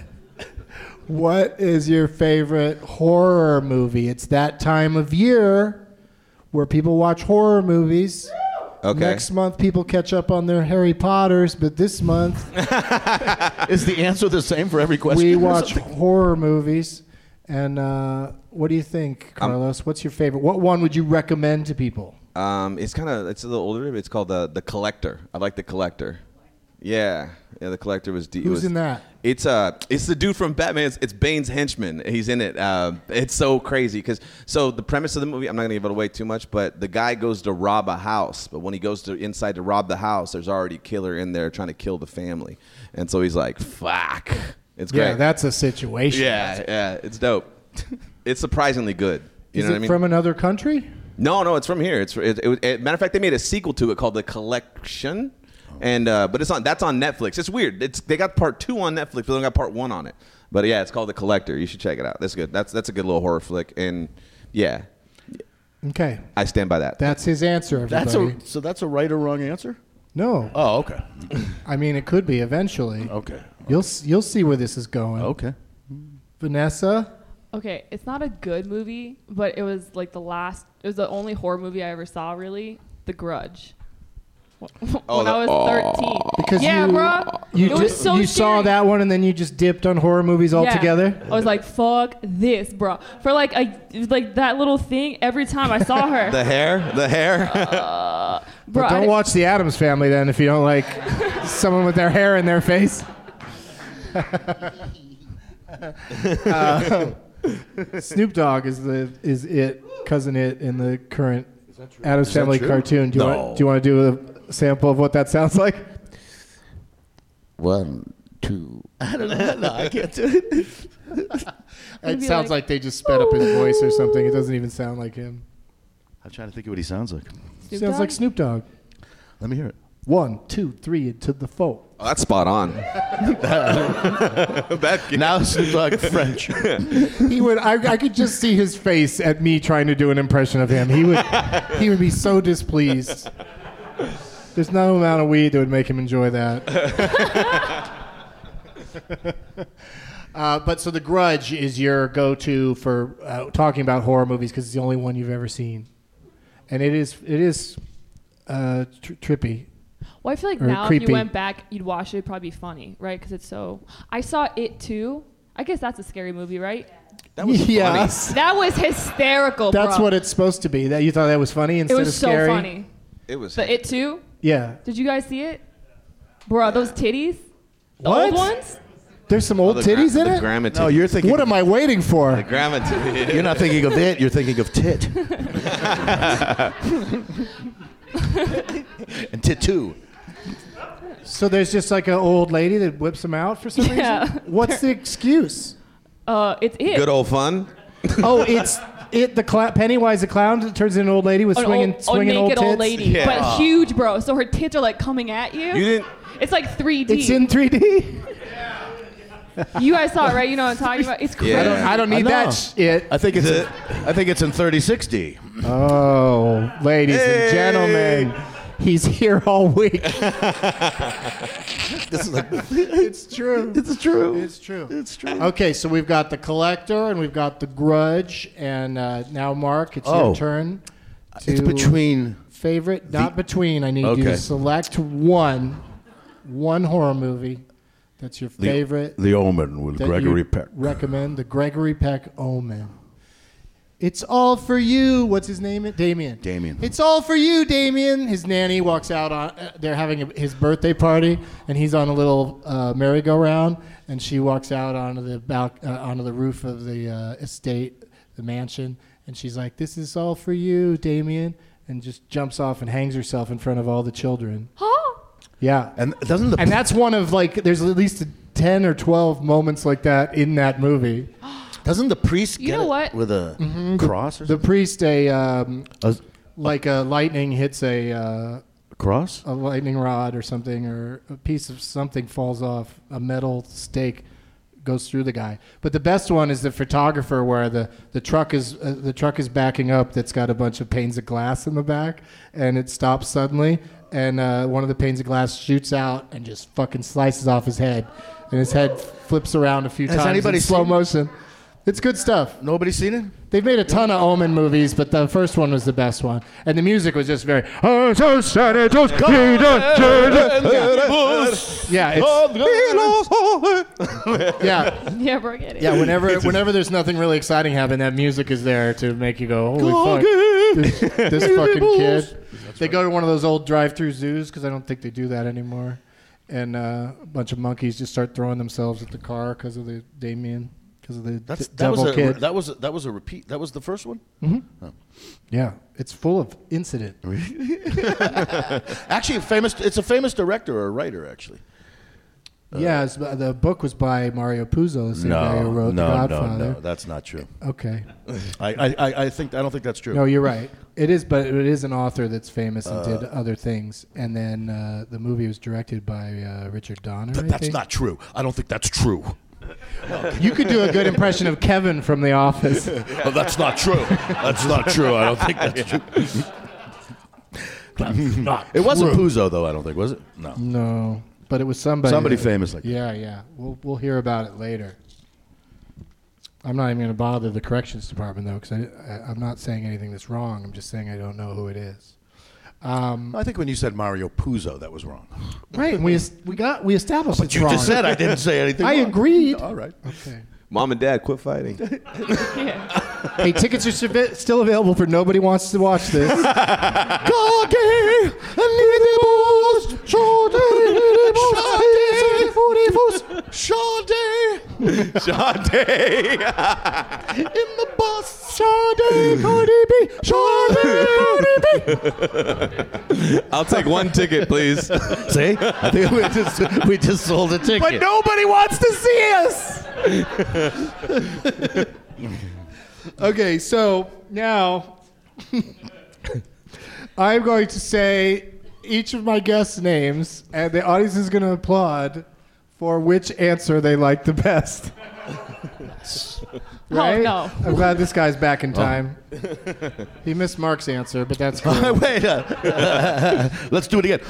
What is your favorite horror movie? It's that time of year where people watch horror movies. Okay. Next month, people catch up on their Harry Potters, but this month Is the answer the same for every question? we or watch something? horror movies. And uh, what do you think, Carlos? What's your favorite? What one would you recommend to people? Um, it's kind of it's a little older. It's called the the Collector. I like the Collector. Yeah, yeah. The Collector was. D- Who's was, in that? It's uh, it's the dude from Batman. It's, it's Bane's henchman. He's in it. Uh, it's so crazy because so the premise of the movie. I'm not gonna give it away too much, but the guy goes to rob a house. But when he goes to inside to rob the house, there's already a killer in there trying to kill the family, and so he's like, "Fuck." It's great. Yeah, that's a situation. yeah, yeah. It's dope. It's surprisingly good. You Is know it what I mean? from another country? No, no, it's from here. It's it, it, it, matter of fact, they made a sequel to it called The Collection, and uh, but it's on that's on Netflix. It's weird. It's they got part two on Netflix, but they only got part one on it. But yeah, it's called The Collector. You should check it out. That's good. That's that's a good little horror flick, and yeah, Okay, I stand by that. that's his answer. Everybody. That's a, so that's a right or wrong answer? no. Oh, okay. I mean, it could be eventually. Okay. You'll s- you'll see where this is going. Okay. Vanessa. Okay, it's not a good movie, but it was like the last. It was the only horror movie I ever saw. Really, The Grudge. when Oh, the- I was thirteen. Because yeah, you, bro. You, it di- was so you saw scary. that one and then you just dipped on horror movies Yeah. altogether? I was like, "Fuck this, bro!" For like a like that little thing. Every time I saw her, The hair, the hair. uh, bro. But I don't di- watch The Addams Family then if you don't like someone with their hair in their face. uh, Snoop Dogg is the is it cousin it in the current Addams Is that Family true? cartoon. Do you No. want do you want to do a sample of what that sounds like? One, two. I don't know. No, I can't do it. It be sounds like, like, they just sped up his voice or something. It doesn't even sound like him. I'm trying to think of what he sounds like. Snoop Sounds Dogg? like Snoop Dogg. Let me hear it. One, two, three, into the foe. Oh, that's spot on. Now Snoop Dogg French. He would. I, I could just see his face at me trying to do an impression of him. He would. He would be so displeased. There's no amount of weed that would make him enjoy that. uh, but so The Grudge is your go-to for uh, talking about horror movies because it's the only one you've ever seen, and it is. It is uh, tr- trippy. Well, I feel like Or now creepy. if you went back, you'd watch it. It'd probably be funny, right? Because it's so. I saw it too. I guess that's a scary movie, right? That was Yes. That was hysterical, bro. That's what it's supposed to be. That you thought that was funny It instead was of so scary. funny. It was. The It Too? Yeah. Did you guys see it? Bro, those titties? The What? old ones? There's some old Oh, the gra- titties in the it. grandma No, you're thinking. What am I waiting for? The grandma titty. You're not thinking of it. You're thinking of tit. And tit two. So there's just like an old lady that whips them out for some Yeah. reason. What's the excuse? Uh, it's it. Good old fun. Oh, it's it. The cl- Pennywise the clown that turns into an old lady with An swinging, old, swinging a old naked tits. old lady, Yeah. but huge, bro. So her tits are like coming at you. You didn't. It's like three D. It's in three D. You guys saw it, right? You know what I'm talking about? It's crazy. Yeah. I don't. I don't I need know. that shit. I think it's. I think it's in thirty sixty. Oh, ladies Hey. and gentlemen, he's here all week. This is like. It's true. It's true. It's true. It's true. Okay, so we've got the Collector and we've got the Grudge, and uh, now Mark, it's Oh. your turn. It's to between. favorite, not between. I need you Okay. to select one, one horror movie that's your The, favorite. The Omen with that Gregory you Peck. Recommend the Gregory Peck Omen. It's all for you. What's his name? Damien. Damien. It's all for you, Damien. His nanny walks out on. Uh, they're having a, his birthday party, and he's on a little uh, merry-go-round, and she walks out onto the balc- uh, onto the roof of the uh, estate, the mansion, and she's like, "This is all for you, Damien," and just jumps off and hangs herself in front of all the children. Huh? Yeah. And doesn't the And that's one of like. There's at least ten or twelve moments like that in that movie. doesn't the priest You get know it what? with a Mhm. cross or The something? priest, a um, A, like a lightning hits a uh, a cross? a lightning rod or something, or a piece of something falls off, a metal stake goes through the guy. But the best one is the photographer, where the the truck is uh, the truck is backing up. That's got a bunch of panes of glass in the back, and it stops suddenly, and uh, one of the panes of glass shoots out and just fucking slices off his head, and his head flips around a few Has times anybody in slow seen it? motion. It's good stuff. Nobody seen it? They've made a ton of Omen movies, but the first one was the best one. And the music was just very... Oh, so sad it was. Yeah, it's, yeah, Yeah, bro, get it. yeah. Whenever, whenever there's nothing really exciting happening, that music is there to make you go, "Holy fuck, this, this fucking kid!" They go to one of those old drive-through zoos because I don't think they do that anymore, and uh, a bunch of monkeys just start throwing themselves at the car because of the Damien, because of the That's d- that was devil a kid. that was a, that was a repeat. That was the first one. Yeah, it's full of incident. Actually, a famous. It's a famous director or writer. Actually, Yeah, it's, uh, the book was by Mario Puzo, the same guy who wrote The no, no, Godfather. no. That's not true. Okay. I, I, I- I think I don't think that's true. No, you're right. It is, but it is an author that's famous and did other things. And then uh, the movie was directed by uh, Richard Donner. Th- I that's think. not true. I don't think that's true. You could do a good impression of Kevin from The Office. Oh, that's not true. That's not true. I don't think that's true. It wasn't Puzo though. I don't think was it. No. No, but it was somebody. Somebody that- famous like that. Yeah, yeah. We'll we'll hear about it later. I'm not even going to bother the corrections department though, because I, I I'm not saying anything that's wrong. I'm just saying I don't know who it is. Um, I think when you said Mario Puzo, that was wrong. right. And we es- we got we established But it's you wrong. just said I didn't say anything. I wrong. agreed. All right. Okay. Mom and Dad, quit fighting. Hey, tickets are survi- still available for Nobody Wants to Watch This. Sade. In the bus. Sade, Cardi B, Sade, Cardi B. I'll take one ticket, please. See? I think we just we just sold a ticket. But nobody wants to see us. Okay, so now I'm going to say each of my guests' names, and the audience is going to applaud for which answer they like the best. Right? no. I'm glad this guy's back in time. He missed Mark's answer, but that's cool. Wait. Uh, let's do it again.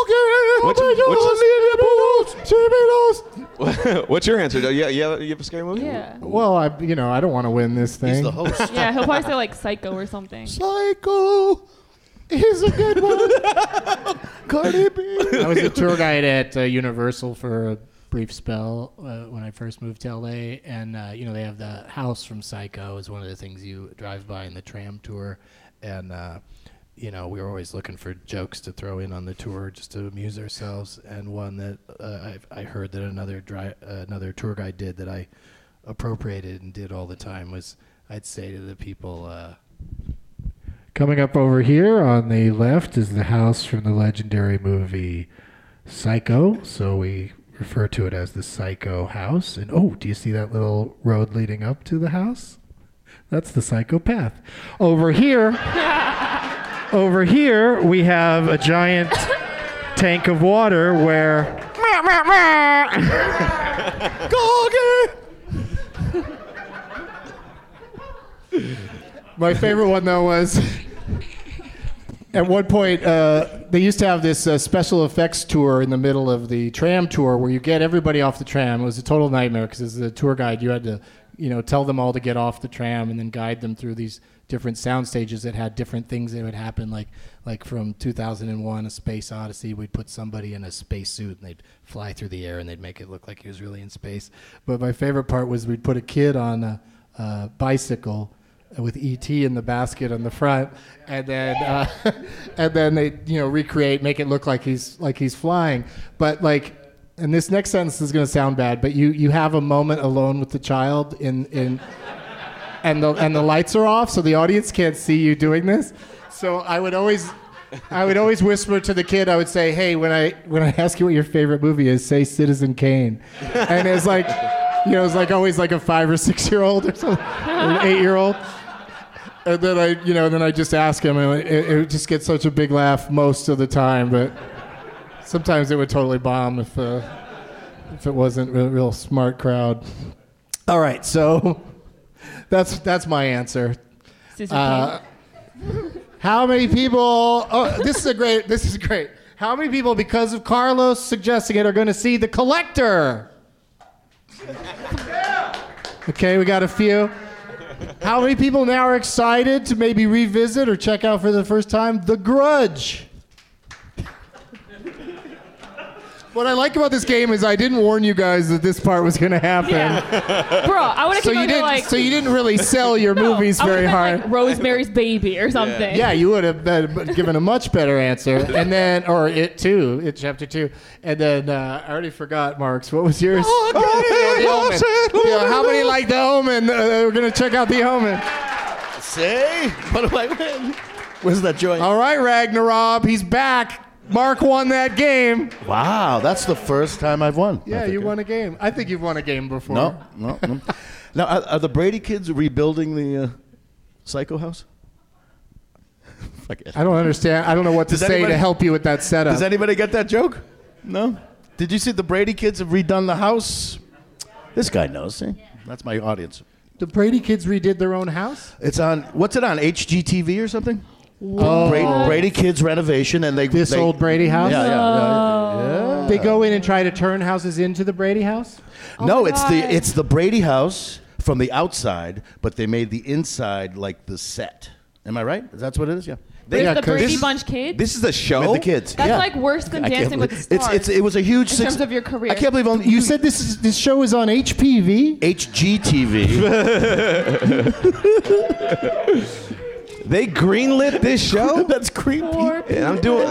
What's your answer? Do you, you, have, you have a scary movie? Yeah. Well, I, you know, I don't want to win this thing. He's the host. Yeah, he'll probably say like Psycho or something. Psycho is a good one. Cardi B. I was a tour guide at uh, Universal for brief spell uh, when I first moved to L A, and uh, you know they have the house from Psycho is one of the things you drive by in the tram tour, and uh, you know we were always looking for jokes to throw in on the tour just to amuse ourselves. And one that uh, I I heard that another dri- uh, another tour guide did that I appropriated and did all the time was I'd say to the people. Uh, Coming up over here on the left is the house from the legendary movie Psycho. So we refer to it as the Psycho house. And oh, do you see that little road leading up to the house? That's the Psychopath. Over here, over here we have a giant tank of water where my favorite one, though, was at one point, uh, they used to have this uh, special effects tour in the middle of the tram tour where you get everybody off the tram. It was a total nightmare because as a tour guide, you had to, you know, tell them all to get off the tram and then guide them through these different sound stages that had different things that would happen. Like, like from two thousand one, A Space Odyssey, we'd put somebody in a spacesuit and they'd fly through the air and they'd make it look like he was really in space. But my favorite part was we'd put a kid on a, a bicycle with E T in the basket on the front, and then uh, and then they you know recreate, make it look like he's like he's flying. But like, and this next sentence is going to sound bad, but you you have a moment alone with the child in in, and the and the lights are off, so the audience can't see you doing this. So I would always. I would always whisper to the kid. I would say, "Hey, when I when I ask you what your favorite movie is, say Citizen Kane," and it's like, you know, it's like always like a five or six year old or something, or an eight year old. And then I, you know, then I just ask him, and it, it would just get such a big laugh most of the time. But sometimes it would totally bomb if uh, if it wasn't a real smart crowd. All right, so that's that's my answer. Uh, how many people? Oh, this is a great. This is great. How many people, because of Carlos suggesting it, are going to see The Collector? Okay, we got a few. How many people now are excited to maybe revisit or check out for the first time The Grudge? What I like about this game is I didn't warn you guys that this part was going to happen. Yeah. Bro, I would have so come you out didn't, like... So you didn't really sell your no, movies I very been hard. Like Rosemary's Baby or something. Yeah, yeah, you would have been, given a much better answer. And then, or It Too, It Chapter two. And then, uh, I already forgot, Marks. What was yours? Oh, the Omen. Yeah, how many like The Omen? Uh, we're going to check out The Omen. Say, what do I win? Where's that joint? All right, Ragnarok, he's back. Mark won that game. Wow, that's the first time I've won. Yeah, you won a game. I think you've won a game before. No, no, no. Now, are, are the Brady kids rebuilding the uh, Psycho house? I don't understand. I don't know what to Does say anybody, to help you with that setup. Does anybody get that joke? No? Did you see the Brady kids have redone the house? This guy knows, see? That's my audience. The Brady kids redid their own house? It's on, what's it on, H G T V or something? Oh. Brady, Brady Kids renovation, and they this they, old Brady house. Yeah, yeah, yeah, yeah. They go in and try to turn houses into the Brady house. Oh no, my it's God. the it's the Brady house from the outside, but they made the inside like the set. Am I right? That's what it is. Yeah. They, Yeah, the 'cause Brady this- Bunch kids? This is a show. With the kids. That's yeah. like worse than I can't Dancing with the believe- Stars. It's, it's, it was a huge in six, terms of your career. I can't believe only You said this is, this show is on H P V? H G T V. They greenlit this show. That's creepy. And I'm doing.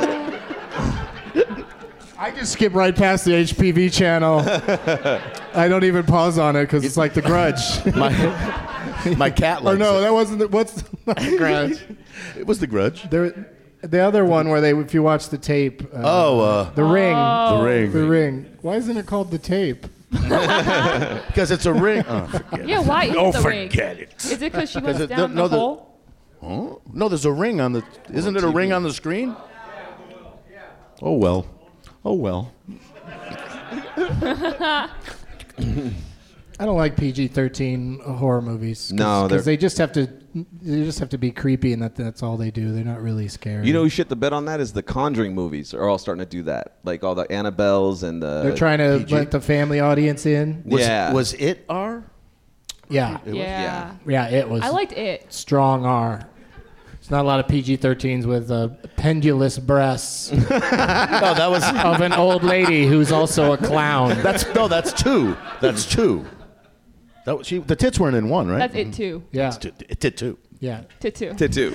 I just skip right past the H P V channel. I don't even pause on it because it's like The Grudge. My, my cat likes Or no, it. that wasn't the, what's the Grudge? It was The Grudge. There, the other one where they, if you watch the tape. Uh, Oh, uh, The Ring. The Ring. The Ring. Why isn't it called The Tape? Because it's a ring. Oh, forget Yeah, why is Oh, it the ring? forget it. Is it because she 'Cause went it- down no, the the- hole? Oh, no, there's a ring on the. Isn't it a ring on the screen? Oh well. Oh well. I don't like P G thirteen horror movies. Cause, No, they're- because they just have to. They just have to be creepy, and that that's all they do. They're not really scary. You know who shit the bet on that is the Conjuring movies are all starting to do that. Like all the Annabelles and the. They're trying to P G. let the family audience in. Was, Yeah. Was it R? Yeah, Yeah. yeah, it was. I liked it. strong R. There's not a lot of P G thirteens with uh, pendulous breasts No, that was of an old lady who's also a clown. That's no, that's two. That's two. That was, she, the tits weren't in one, right? That's it too. Yeah. It's two, it did two. Yeah. Tit two. Tit two.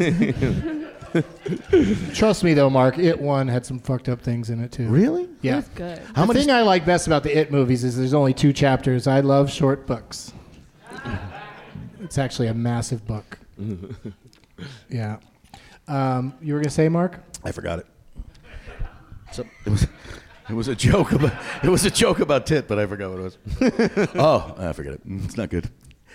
Trust me, though, Mark, It One had some fucked up things in it, too. Really? Yeah. It was good. How the thing I like best about the It movies is there's only two chapters. I love short books. It's actually a massive book. Yeah. Um, you were going to say, Mark? I forgot it. So, it was it was a joke about it was a joke about tit, but I forgot what it was. Oh, I forget it. It's not good.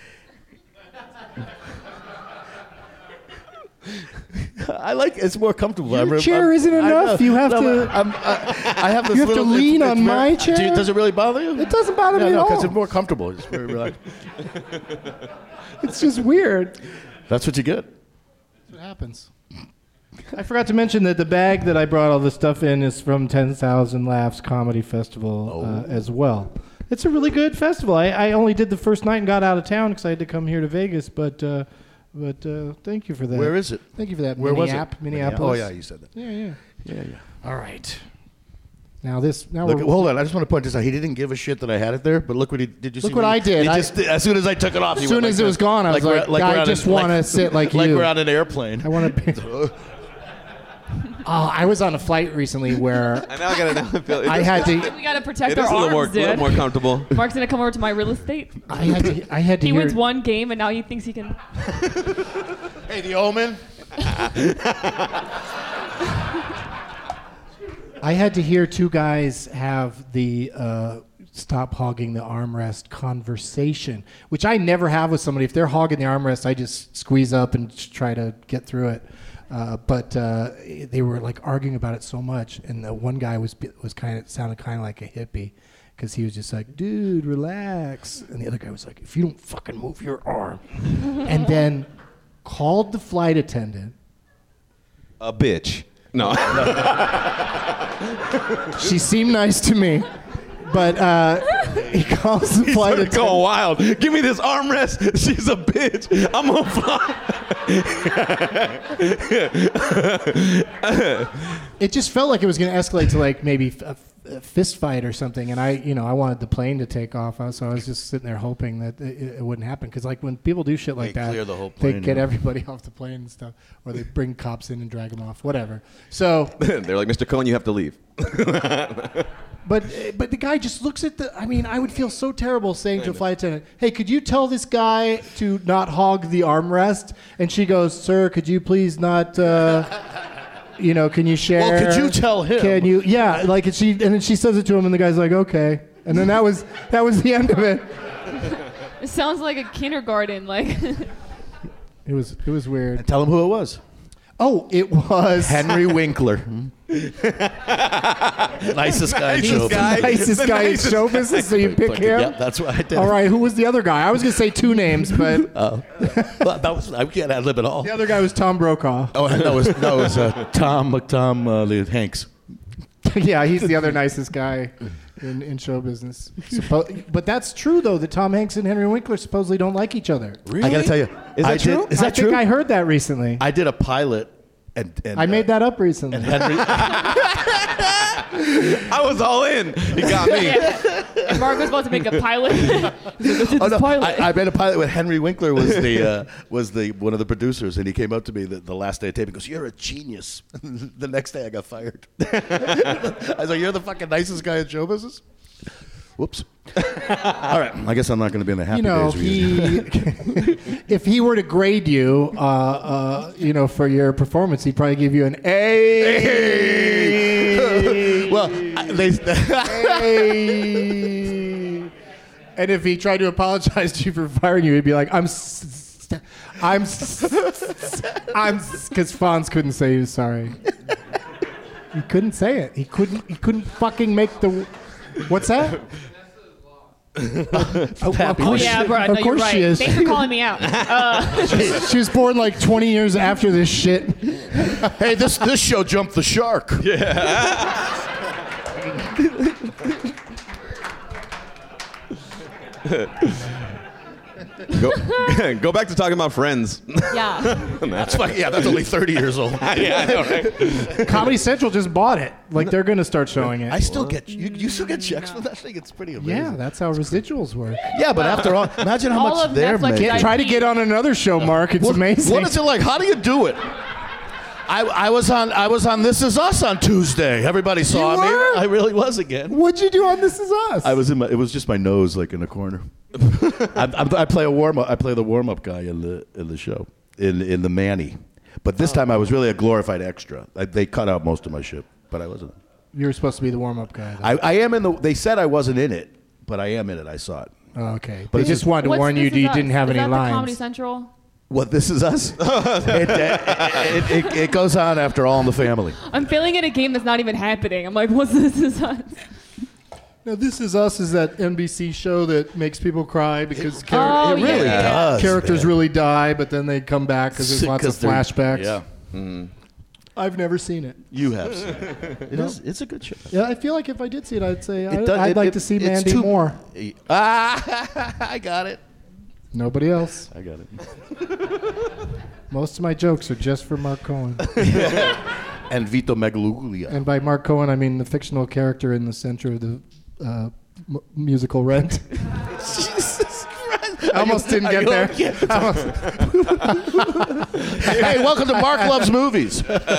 I like it's more comfortable. Your I'm, chair I'm, isn't enough. You have no, to. I'm, I, I have this You have to little, lean it's, on it's my very, chair? Do you, does it really bother you? It doesn't bother no, me no, at all. because it's more comfortable. It's very relaxed. It's just weird. That's what you get. That's what happens. I forgot to mention that the bag that I brought all this stuff in is from ten thousand Laughs Comedy Festival Oh. uh, as well. It's a really good festival. I, I only did the first night and got out of town because I had to come here to Vegas, but uh, but uh, thank you for that. Where is it? Thank you for that. Where was it? Minneap- Minneapolis. Oh yeah, you said that. Yeah, yeah. Yeah, yeah. All right. Now this. Now Look, we're, hold on. I just want to point this out. He didn't give a shit that I had it there, but look what he did. You Look see what I he- did. He I- just, as soon as I took it off, As he soon went as like it was this. gone, I was we're- like, we're "I on just an- wanna sit like like you." we're on an airplane. I want to. Be, oh, I was on a flight recently where I now gotta now feel. I had to. We gotta protect It is our a little more, arms, little dude. more comfortable. Mark's gonna come over to my real estate. I had to. I had to He hear. wins one game and now he thinks he can. Hey, the Omen. I had to hear two guys have the uh, stop hogging the armrest conversation, which I never have with somebody. If they're hogging the armrest, I just squeeze up and just try to get through it. Uh, but uh, they were like arguing about it so much, and the one guy was was kind of sounded kind of like a hippie because he was just like, "Dude, relax," and the other guy was like, "If you don't fucking move your arm," and then called the flight attendant. A bitch. No. She seemed nice to me, but uh, he calls the He's flight gonna attendant. go wild. Give me this armrest. She's a bitch. I'm gonna fly. It just felt like it was going to escalate to like maybe a, a fist fight or something, and I, you know, I wanted the plane to take off, so I was just sitting there hoping that it, it wouldn't happen. Because like when people do shit like They that, clear the whole they plane, get yeah. everybody off the plane and stuff, or they bring cops in and drag them off, whatever. So, They're like, Mister Cohen, you have to leave. but but the guy just looks at the. I mean, I would feel so terrible saying to a flight attendant, "Hey, could you tell this guy to not hog the armrest?" And she goes, "Sir, could you please not?" Uh, You know, can you share? Well, could you tell him? Can you? Yeah, like and she, and then she says it to him, and the guy's like, "Okay," and then that was that was the end of it. It sounds like a kindergarten. Like. It was it was weird. And tell him who it was. Oh, it was Henry Winkler. Nicest guy in show business. guy. nicest The guy in nicest show business. So you pick Fucking- him. Yeah, that's what I did. All right, who was the other guy? I was gonna say two names, but Oh. Well, that was, I can't ad lib at all. the other guy was Tom Brokaw. Oh, no, it was, no, it was uh, Tom McTom uh, the Hanks. Yeah, he's the other nicest guy in, in show business. Suppo- but that's true though that Tom Hanks and Henry Winkler supposedly don't like each other. I got to tell you. Is that I true? Did, is that I true? think I heard that recently. I did a pilot. And, and I made that up recently. And Henry. I was all in. He got me. And Mark was about to make a pilot. This is Oh, no, pilot. I, I made a pilot with Henry Winkler was the uh, was the one of the producers, and he came up to me the, the last day of taping. He goes, "You're a genius." The next day, I got fired. I was like, "You're the fucking nicest guy in show business." Whoops. All right, I guess I'm not going to be in the happy You know, days. if he if he were to grade you, uh, uh, you know, for your performance, he'd probably give you an A. Well, I- they. A. And if he tried to apologize to you for firing you, he'd be like, "I'm, s- I'm, s- I'm," because Fonz couldn't say he was sorry. He couldn't say it. He couldn't. He couldn't fucking make the. What's that? Oh, of Oh course- yeah, bro. Of No, you're course right. she is. Thanks for calling me out. Uh, She was born like twenty years after this shit. Hey, this this show jumped the shark. Go, go back to talking about Friends. Yeah. That's like, yeah, that's only thirty years old. Yeah, I know, right? Comedy Central just bought it. Like they're going to start showing it. I still get you. You still get checks for that thing. It's pretty amazing. Yeah, that's how residuals work. Yeah, but after all, imagine how All much of they're Netflix making. is Try to get on another show, Mark. It's What- amazing. What is it like? How do you do it? I, I was on I was on This Is Us on Tuesday. Everybody saw You me. were? I really was again. What'd you do on This Is Us? I was in my. It was just my nose, like in a corner. I, I, I play a warm up. I play the warm up guy in the in the show in in the Manny. But this time I was really a glorified extra. I, they cut out most of my shit, but I wasn't. You were supposed to be the warm-up guy. I, I am in the. They said I wasn't in it, but I am in it. I saw it. Oh, okay. But They it's just just- wanted to What's warn you This that Is you Us? didn't have Is any that the Comedy lines. Central? What, This Is Us? it, it, it, it goes on after All in the Family. I'm feeling in a game that's not even happening. I'm like, what's This Is Us? Now, This Is Us is that N B C show that makes people cry because Oh, char- it really yeah. does. characters man. really die, but then they come back because there's lots of 'Cause they're- flashbacks. Yeah. Mm. I've never seen it. You have seen it. It is. It's a good show. Yeah, I feel like if I did see it, I'd say I, It does- I'd it- like it- to see it's Mandy too- more. Ah, I got it. Nobody else. I got it. Most of my jokes are just for Mark Cohen. And Vito Megaluglia. And by Mark Cohen, I mean the fictional character in the center of the uh, m- musical Rent. Jesus Christ. I almost didn't get there. Hey, welcome to Mark Loves Movies.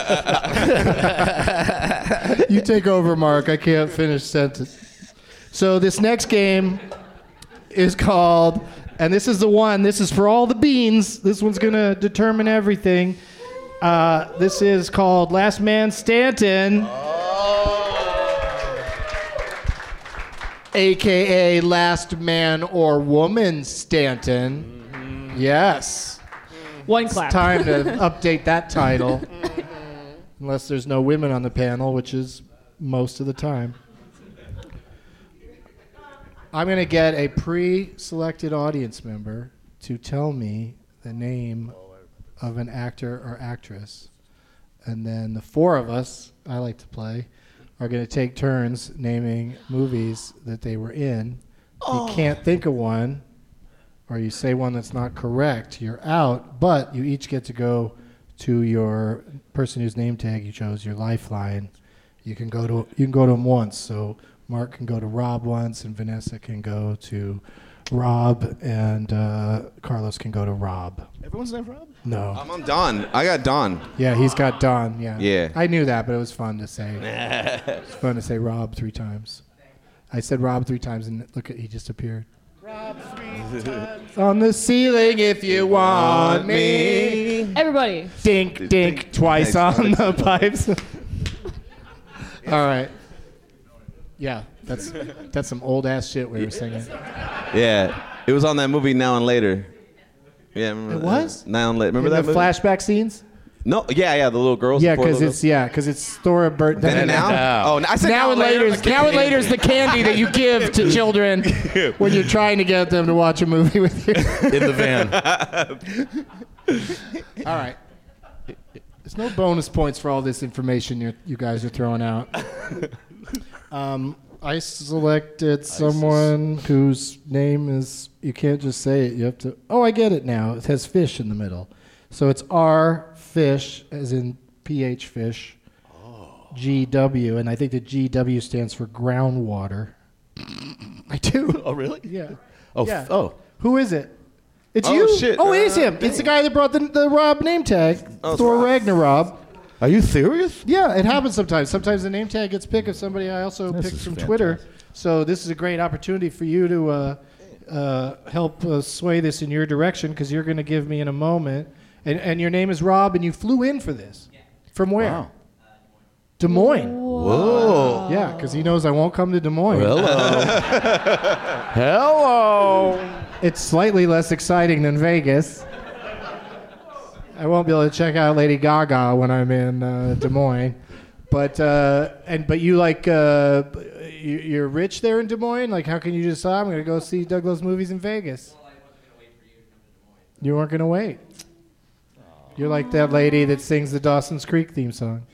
You take over, Mark. I can't finish sentence. So this next game is called, and this is the one, this is for all the beans. This one's going to determine everything. Uh, this is called Last Man Stanton. A K A Last Man or Woman Stanton. Yes. One clap. It's time to update that title. Unless there's no women on the panel, which is most of the time. I'm going to get a pre-selected audience member to tell me the name of an actor or actress. And then the four of us, I like to play, are going to take turns naming movies that they were in. If you can't think of one, or you say one that's not correct, you're out. But you each get to go to your person whose name tag you chose, your lifeline. You can go to you can go to them once. So Mark can go to Rob once, and Vanessa can go to Rob, and uh, Carlos can go to Rob. Everyone's named Rob? No. I'm on Don. I got Don. Yeah, he's got Don. Yeah. Yeah. I knew that, but it was fun to say. It's fun to say Rob three times. I said Rob three times, and look at he just appeared. Rob three times on the ceiling if you want me. Everybody. Dink, dink, twice on the pipes. All right. Yeah, that's that's some old ass shit we were singing. Yeah. It was on that movie Now and Later. Yeah, remember It that? was? Now and Later. Remember In that the movie? flashback scenes? No, yeah, yeah, the little girls. Yeah, the four because little it's yeah, because it's Thora Burton. Then and now? Oh, I said now, now and and later. later. Now and later is the candy that you give to children when you're trying to get them to watch a movie with you. In the van. All right. There's no bonus points for all this information you you guys are throwing out. Um, I selected someone whose name is, you can't just say it. You have to, oh, I get it now. It has fish in the middle. So it's R fish, as in P H fish, G W, and I think the G W stands for groundwater. I do. Oh, really? Yeah. Oh, Yeah. f- oh. Who is it? It's Oh, you. shit. Oh, it is Uh, him. It's the guy that brought the, the Rob name tag. Oh, it's Thor Rob. Ragnarok. Are you serious? Yeah, it happens sometimes. Sometimes the name tag gets picked of somebody I also This picked is from fantastic. Twitter. So this is a great opportunity for you to uh, uh, help uh, sway this in your direction, because you're going to give me in a moment. And, and your name is Rob, and you flew in for this. From where? Wow. Des Moines. Whoa. Yeah, because he knows I won't come to Des Moines. Hello. Hello. It's slightly less exciting than Vegas. I won't be able to check out Lady Gaga when I'm in uh, Des Moines, but uh, and but you like uh, you, you're rich there in Des Moines. Like, how can you just say I'm going to go see Douglas movies in Vegas? You weren't going to wait. You're like that lady that sings the Dawson's Creek theme song.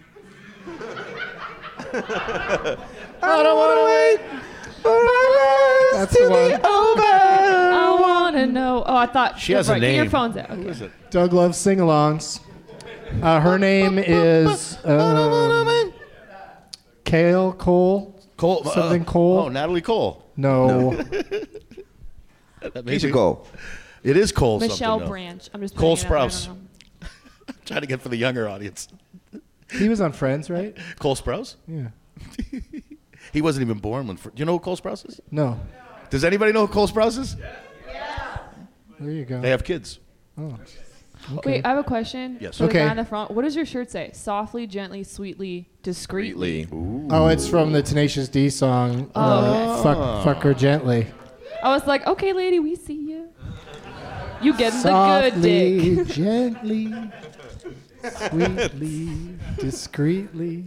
I don't want to wait for my life That's to the one. be over. I want want to know. Oh, I thought. She has a right, Get your name. phones out. Who Okay. is it? Doug loves sing-alongs. Uh, her name is um, Kale Cole. Cole. Something uh, Cole. Oh, Natalie Cole. No. That may Keisha be- Cole. It is Cole Michelle something, though. Branch. I'm just Cole putting it out there, I Sprouse. don't know. I'm trying to get for the younger audience. He was on Friends, right? Cole Sprouse? Yeah. He wasn't even born when. Do you know who Cole Sprouse is? No. Does anybody know who Cole Sprouse is? There you go. They have kids. Oh. Wait, I have a question. Yes. For Okay. the guy in the front. What does your shirt say? Softly, gently, sweetly, discreetly. Oh, it's from the Tenacious D song. Oh, uh, okay. fuck, fuck her gently. I was like, okay, lady, we see you. You getting Softly, the good dick. gently, sweetly, discreetly.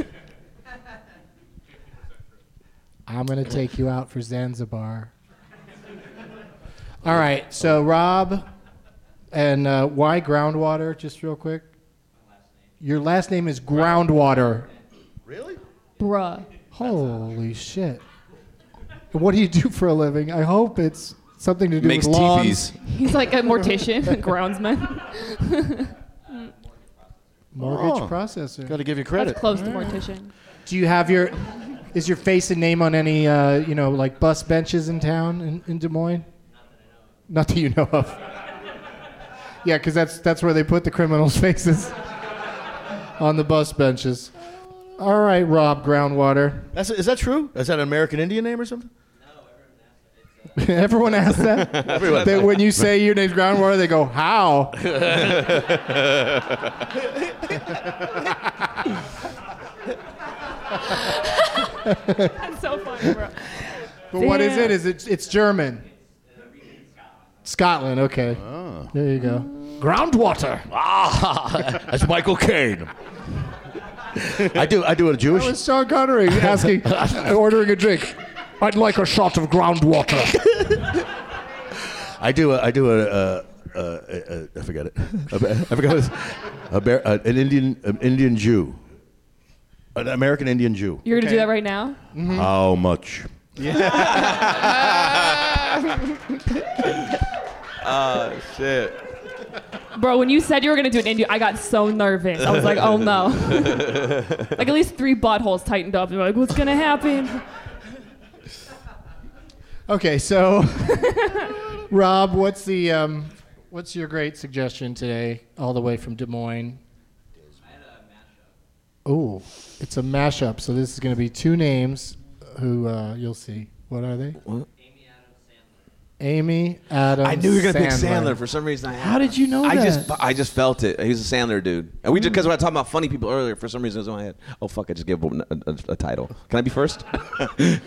I'm gonna take you out for Zanzibar. All right, so Rob, and uh, why Groundwater? Just real quick. Your last name is Groundwater. Really? Bruh. Holy shit! What do you do for a living? I hope it's something to do Makes with lawns. teepees. He's like a mortician, groundsman. Mortgage Oh. processor. Got to give you credit. That's close to mortician. Do you have your? Is your face and name on any, uh, you know, like bus benches in town in, in Des Moines? Not that you know of. Yeah, because that's that's where they put the criminals' faces on the bus benches. All right, Rob Groundwater. That's, is that true? Is that an American Indian name or something? Everyone asks that. Everyone. They, when you say your name's Groundwater, they go, "How?" That's so funny, bro. But what is Damn. it? Is it? It's German. Scotland. Okay. There you go. Groundwater. Ah, that's Michael Caine. I do. I do a Jewish. That was Sean Connery asking, ordering a drink. I'd like a shot of groundwater. I do. A, I do a. a, a, a, a I forget it. A, I forgot what it's, a bear, a, an Indian an Indian Jew, an American Indian Jew. You're gonna do that right now? How much? Oh shit. Bro, when you said you were gonna do an India, I got so nervous. I was like, oh no. Like at least three buttholes tightened up. You're like, what's gonna happen? Okay, so Rob, what's the um, what's your great suggestion today, all the way from Des Moines? Oh, it's a mashup. So this is going to be two names, who uh, you'll see. What are they? What? Amy Adams. I knew you were gonna pick Sandler. Sandler for some reason. I How did you know I that? just I just felt it. He's a Sandler dude, and we just because we were talking about funny people earlier. For some reason, it was in my head. Oh fuck! I just gave him a, a, a title. Can I be first? Can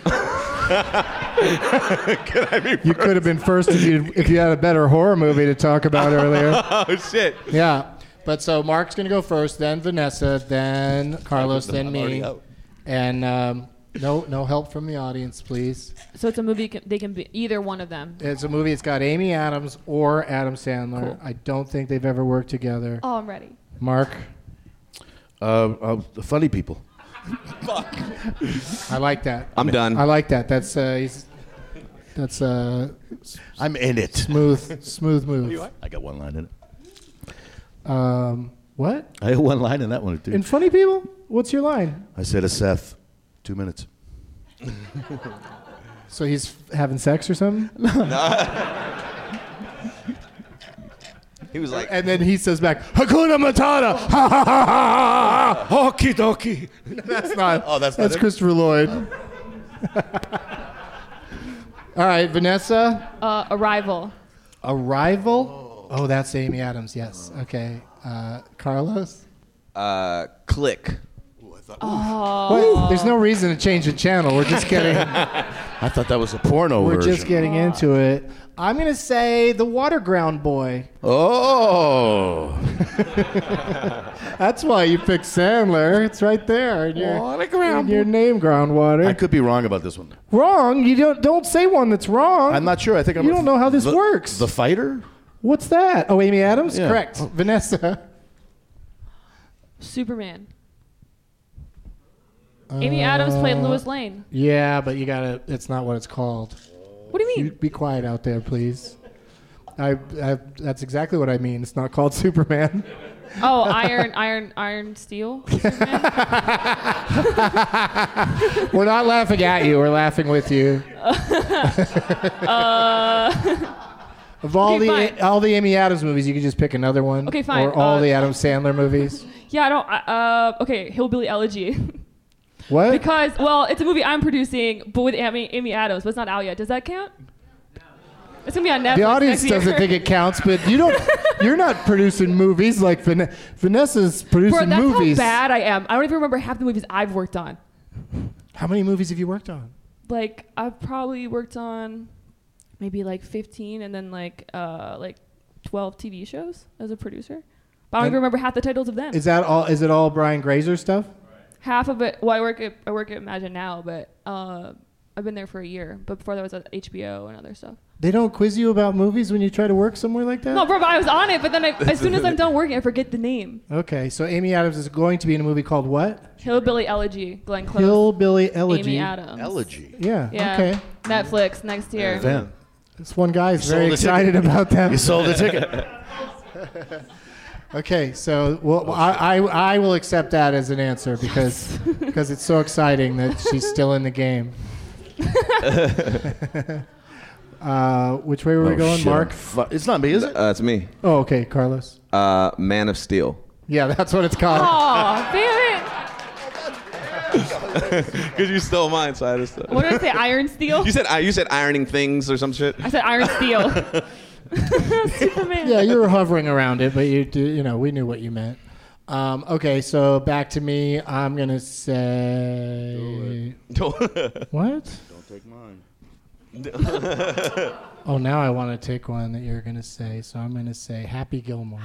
I be first? You could have been first if you if you had a better horror movie to talk about earlier. Oh shit! Yeah, but so Mark's gonna go first, then Vanessa, then Carlos, then I'm already me, out. and um, no no help from the audience, please. So it's a movie. Can, they can be either one of them. It's a movie. It's got Amy Adams or Adam Sandler. Cool. I don't think they've ever worked together. Oh, I'm ready. Mark, Uh, uh, the funny people. I like that. I'm done. I like that. That's uh, he's, that's uh, I'm in it. smooth smooth move. I got one line in it. Um, what? I had one line in that one, dude. In Funny People? What's your line? I said to Seth, two minutes. So he's f- having sex or something? He was like, And then he says back, Hakuna Matata! Ha ha ha ha! Okie dokie. That's not. Oh, that's not That's it? Christopher Lloyd. All right, Vanessa. Uh, Arrival. Arrival. Oh, that's Amy Adams. Yes. Okay. Uh, Carlos. uh, click. Wait, there's no reason to change the channel. We're just getting. I thought that was a porno We're version. just getting into it. I'm gonna say the Waterground Boy. Oh. That's why you picked Sandler. It's right there in your, Waterground in your name, Groundwater. I could be wrong about this one. Wrong? You don't don't say one that's wrong. I'm not sure. I think I'm. You don't know how this the, works. The Fighter? What's that? Oh, Amy Adams. Yeah. Correct. Vanessa. Superman. Amy Adams played Lois Lane. Yeah, but you gotta. It's not what it's called. What do you mean? You be quiet out there, please. I, I, that's exactly what I mean. It's not called Superman. Oh, Iron, Iron, Iron Steel. We're not laughing at you. We're laughing with you. uh, of all okay, the fine. all the Amy Adams movies, you could just pick another one. Okay, fine. Or all Uh, the Adam Sandler movies. Yeah, I don't. Uh, okay, Hillbilly Elegy. What? Because, well, it's a movie I'm producing, but with Amy, Amy Adams, but it's not out yet. Does that count? It's gonna be on Netflix. The audience next year. doesn't think it counts, but you don't. You're not producing movies like Van- Vanessa's producing Bro, that's movies. how bad I am. I don't even remember half the movies I've worked on. How many movies have you worked on? Like, I've probably worked on maybe like fifteen, and then like uh, like twelve T V shows as a producer. But I don't And even remember half the titles of them. Is that all? Is it all Brian Grazer stuff? Half of it. Well, I work at I work at Imagine Now, but uh, I've been there for a year. But before that was at H B O and other stuff. They don't quiz you about movies when you try to work somewhere like that? No, bro, but I was on it. But then I, as soon as I'm done working, I forget the name. Okay, so Amy Adams is going to be in a movie called what? Hillbilly Elegy, Glenn Close. Hillbilly Elegy. Amy Adams. Elegy. Yeah, Yeah. okay. Netflix next year. Then. This one guy is You very sold the excited ticket. about that. You sold the ticket. Okay, so well, I, I I will accept that as an answer because because it's so exciting that she's still in the game. uh, which way were we Oh, going, shit. Mark? Fu- It's not me, is it? Uh, it's me. Oh, okay, Carlos. Uh, Man of Steel. Yeah, that's what it's called. Oh, damn it. Because you stole mine, so I just. What did I say? Iron Steel? You said uh, you said ironing things or some shit. I said Iron Steel. Superman. Yeah, you were hovering around it, but you do, you know, we knew what you meant. Um, okay, so back to me. I'm gonna say what? Don't take mine. Oh, now I want to take one that you're gonna say. So I'm gonna say Happy Gilmore.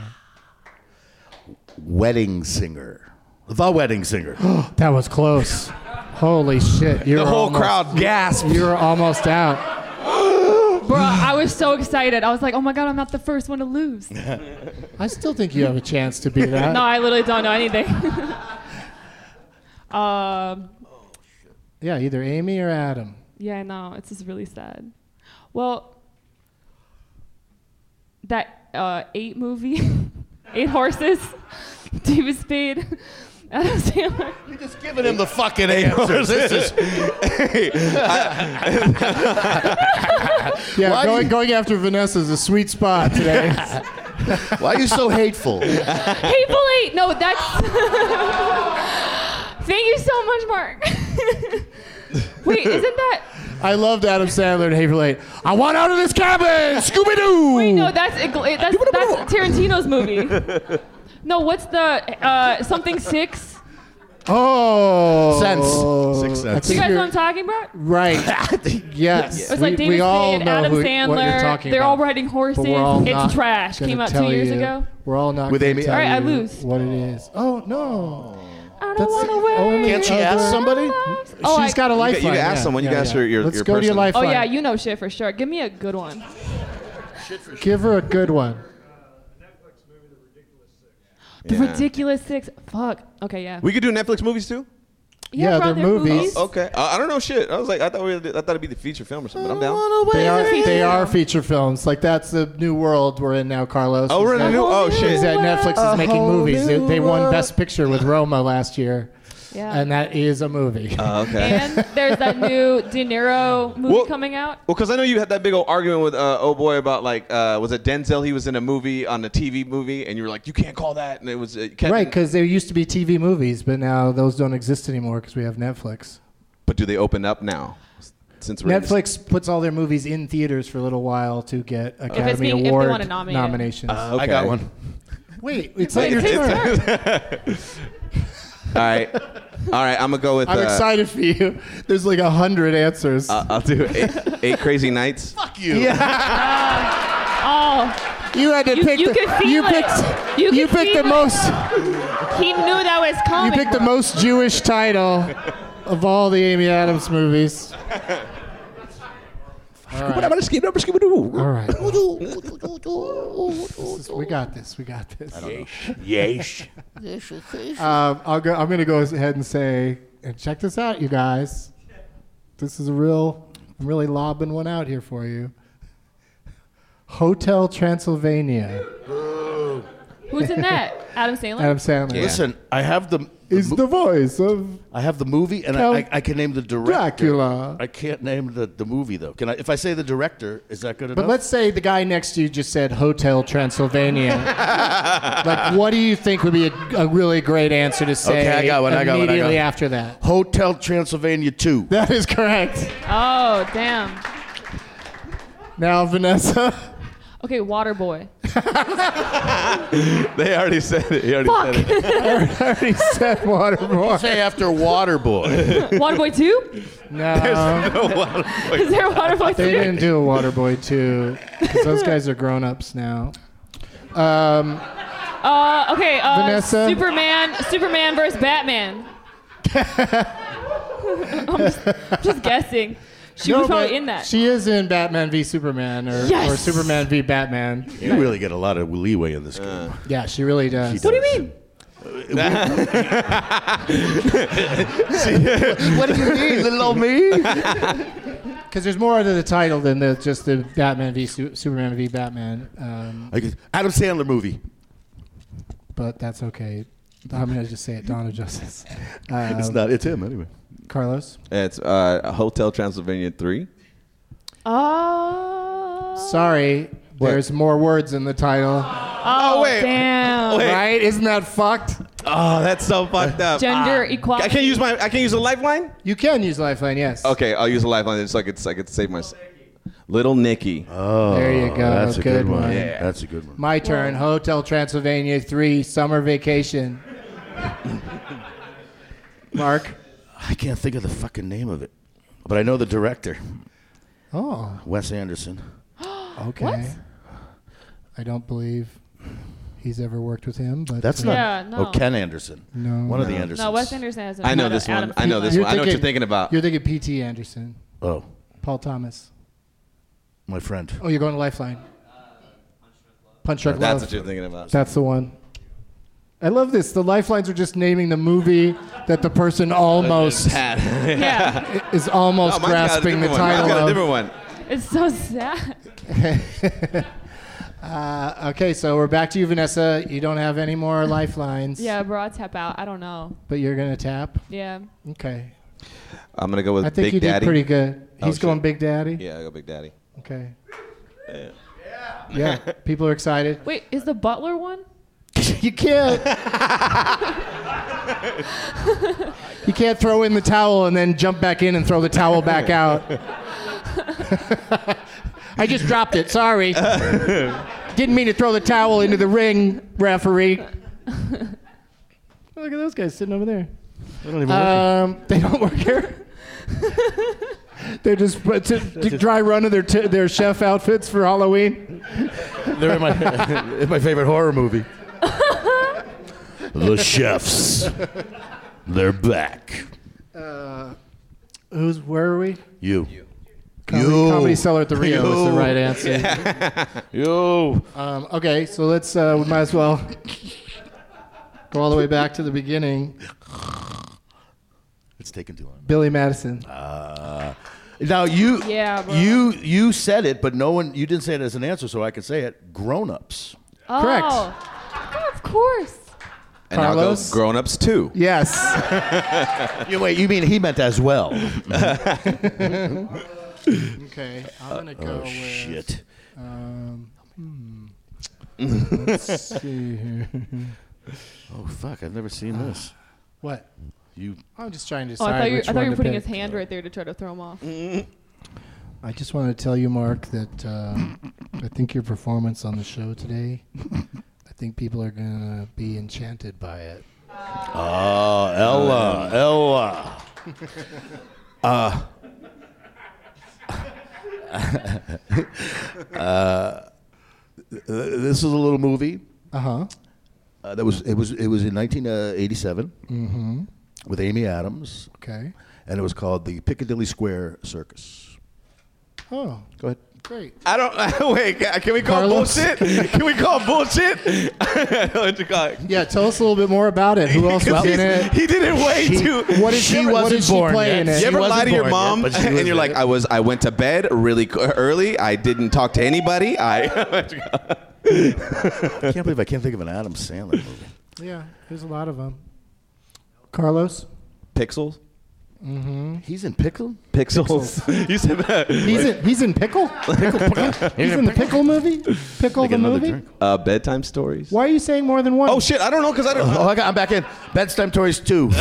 Wedding singer. The wedding singer. That was close. Holy shit! You're The whole almost, crowd gasped. You're almost out. Bro, I was so excited. I was like, oh my God, I'm not the first one to lose. I still think you have a chance to be that. No, I literally don't know anything. um, Yeah, either Amy or Adam. yeah, no, it's just really sad. Well, that uh, Eight movie, Eight Horses, David Spade, Adam Sandler. You're just giving him the fucking answers. This is. Yeah, Why going, you- going after Vanessa is a sweet spot today. Why are you so hateful? Hateful Eight. No, that's. Thank you so much, Mark. Wait, isn't that? I loved Adam Sandler and Hateful Eight. I want out of this cabin, Scooby Doo. Wait, no, that's that's that's Tarantino's movie. No, what's the uh, something six? Oh, Sense. Sixth I Sense. think You guys you're- know what I'm talking about? Right. Yes. It's like we, David we all Spade, know Adam who, what you're Sandler. talking They're about. all riding horses. But we're all It's not trash. gonna Came out two tell years you. ago. We're all not With gonna Amy- tell All right, I you lose. what it is. Oh no. I don't That's want the to win. only Can't she other- ask somebody? Oh, She's I- got a You, lifeline. you can ask yeah. someone. You Yeah, can ask yeah. your your Let's your go to your person. lifeline. Oh yeah, you know shit for sure. Give me a good one. Give her a good one. The Yeah. Ridiculous Six. Fuck. Okay, yeah. We could do Netflix movies too. Yeah, bro, they're movies. Okay. Uh, I don't know shit. I was like, I thought we, I thought it'd be the feature film or something. But I'm down. They are feature they film. are feature films. Like that's the new world we're in now, Carlos. Oh, we're in a Is new. that- Oh is shit. that Netflix A is making whole movies. They, new they won world. Best Picture with Roma last year, Yeah. and that is a movie. Uh, okay. And there's that new De Niro movie Well- coming out. Well, because I know you had that big old argument with uh, oh boy about like uh, was it Denzel? He was in a movie on the T V movie, and you were like, you can't call that, and it was uh, Kevin. Right, because there used to be T V movies, but now those don't exist anymore because we have Netflix. But do they open up now? Since we're in this- Netflix puts all their movies in theaters for a little while to get Academy being- if they Award wanna nominate it. nominations. Uh, I got one. Wait, it's not Wait, your it's his turn. turn. All right, all right. I'm gonna go with. I'm uh, excited for you. There's like a hundred answers. Uh, I'll do eight, eight Crazy Nights. Fuck you. Oh, you had to you, pick you the could feel you it. picked You, you could picked the feel most it. He knew that was you coming. picked the most Jewish title of all the Amy Adams movies. All right. All right. This is- we got this. We got this. Yeesh. Um, I'll go. I'm going to go ahead and say, and check this out, you guys. This is a real. I'm really lobbing one out here for you. Hotel Transylvania. Who's in that? Adam Sandler? Adam Sandler. Yeah. Listen, I have the. Is the voice of I have the movie, and Count I, I, I can name the director. Dracula. I can't name the, the movie though. Can I? If I say the director, is that good enough? But let's say the guy next to you just said Hotel Transylvania. Like, what do you think would be a, a really great answer to say Okay, I got one, I got one, I got immediately one. after that? Hotel Transylvania two. That is correct. Oh, damn. Now, Vanessa. Okay, Waterboy. They already said it. He already Fuck. said it. I already said Waterboy. Say after Waterboy. Waterboy two? No. No Waterboy. Is there a Waterboy They three? didn't do a Waterboy two because those guys are grown-ups now. Um, Uh, okay, uh, Vanessa? Superman, Superman versus Batman. I'm just, just guessing. She no, was probably but in that. She is in Batman v Superman or, Yes! or Superman v Batman. You really get a lot of leeway in this game. Yeah, she really does. She What do you does. mean? What do you mean, little old me? Because there's more to the title than the, just the Batman v Su- Superman v Batman. Um, Like, Adam Sandler movie. but that's okay. I'm going to just say it, Dawn of Justice. Um, It's not. It's him anyway. Carlos? It's uh, Hotel Transylvania three. Oh. Sorry, there's more words in the title. Oh, wait. damn. Wait. Right? Isn't that fucked? Oh, that's so fucked up. Gender Ah. equality. I can't use my. I can't use a lifeline. You can use Lifeline, yes. Okay, I'll use a lifeline so I could. So I could save my. Little Nicky. Oh, There you go. That's a Good good, one. one. Yeah. That's a good one. My turn. Hotel Transylvania three, Summer Vacation. Mark? I can't think of the fucking name of it, but I know the director, Oh, Wes Anderson. okay. What? I don't believe he's ever worked with him, but That's uh, not. Yeah, no. Oh, Ken Anderson. No. One of the No. Andersons. No, Wes Anderson has. I know Adam- this one. Adam I know this You're one. I know what you're thinking- thinking about. You're thinking P T Anderson, Oh, Paul Thomas. my friend. Oh, you're going to Lifeline. Punch Drunk That's Love. what you're thinking about. That's the one. I love this. The Lifelines are just naming the movie that the person almost Yeah. is almost Oh, mine's got a grasping the different one. Mine's title got a of. different one. It's so sad. Uh, okay, so we're back to you, Vanessa. You don't have any more lifelines. Yeah, bro, I tap out. I don't know. But you're gonna tap. Yeah. Okay. I'm gonna go with I think Big you Daddy. did pretty good. Oh, He's shit. going Big Daddy. Yeah, I go Big Daddy. Okay. Yeah. Yeah. People are excited. Wait, is the Butler one? You can't. You can't throw in the towel and then jump back in and throw the towel back out. I just dropped it. Sorry. Didn't mean to throw the towel into the ring, referee. Look at those guys sitting over there. They don't even Um, they don't work here. They're just to, to dry run of their t- their chef outfits for Halloween. They're in my in my favorite horror movie. The chefs. They're back. Uh, who's where are we? You. Comedy, You. Comedy Cellar at the Rio is the You. right answer. You. Um, okay, so let's uh, we might as well go all the way back to the beginning. It's taking too long. Billy Madison. Uh, now you Yeah, bro. you you said it, but no one you didn't say it as an answer, so I can say it. Grown ups. Oh. Correct. Oh, of course. And Carlos? I'll go Grown Ups too. Yes. You wait, you mean he meant as well? Okay, I'm gonna go Oh with. shit. Um, hmm. Let's see here. Oh fuck! I've never seen this. What? You. I'm just trying to Oh, decide I thought you, I which thought one you were to putting pick. his hand right there to try to throw him off. I just want to tell you, Mark, that um, I think your performance on the show today, I think people are gonna be enchanted by it. Oh, Ella, Ella. Uh, uh, th- this is a little movie. Uh-huh. Uh, that was it was it was in nineteen eighty-seven Mm-hmm. with Amy Adams, Okay. and it was called the Piccadilly Square Circus. Oh, Go ahead. great. I don't. Wait, can we call Carlos? bullshit? Can we call bullshit? What you call it? Yeah, tell us a little bit more about it. Who else was in it? He did it way She- too. What did She she, what wasn't did she born play yet. in it? You ever wasn't lie to your born yet, mom but she and was you're in like, it. I was, I went to bed really c- early. I didn't talk to anybody. I. I can't believe I can't think of an Adam Sandler movie. Yeah, there's a lot of them. Carlos? Pixels. He's in Pickle? Pixels. You said that. He's in, he's in Pickle? Pickle? He's in the Pickle movie? Pickle Like the another movie? drink. Uh, bedtime stories. Why are you saying more than one? Oh shit! I don't know because I don't. Oh, I got, I'm back in. Bedtime Stories two.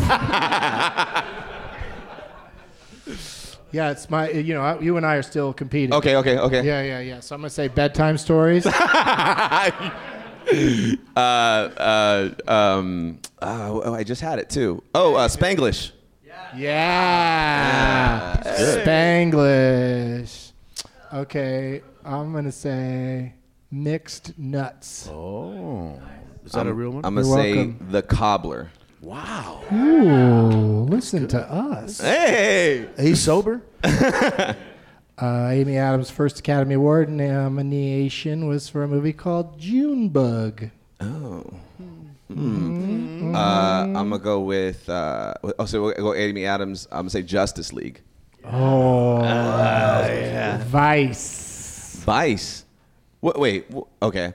Yeah, it's my, you know, you and I are still competing. Okay, okay, okay. Yeah, yeah, yeah. So I'm going to say bedtime stories. uh, uh, um, uh, oh, I just had it too. Oh, uh, Spanglish. Yeah. Spanglish. Okay, I'm going to say mixed nuts. Oh. Is that a real one? I'm gonna You're say welcome. the cobbler. Wow. Ooh, listen to us. Hey. He's sober? Uh, Amy Adams' first Academy Award nomination was for a movie called Junebug. Oh. Hmm. Uh, I'm gonna go with. Uh, oh, so we'll go Amy Adams. I'm gonna say Justice League. Oh, yeah. Vice. Vice. What? Wait. wh- Okay.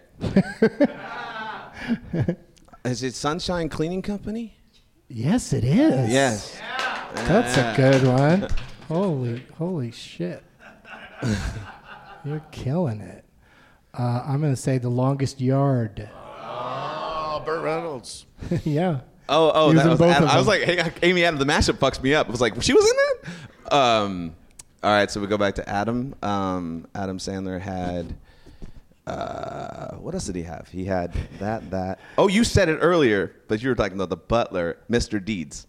Is it Sunshine Cleaning Company? Yes, it is. Yes. That's a good one. Holy, holy shit. You're killing it. Uh, I'm going to say The Longest Yard. Oh, Burt Reynolds. Yeah. Oh, oh, He was that in was. both Adam. of I was them. like, hey, Amy Adams. The mashup fucks me up. I was like, she was in that. Um. All right, so we go back to Adam. Um, Adam Sandler had. Uh, what else did he have? He had that, that. Oh, you said it earlier, but you were talking about the butler, Mister Deeds.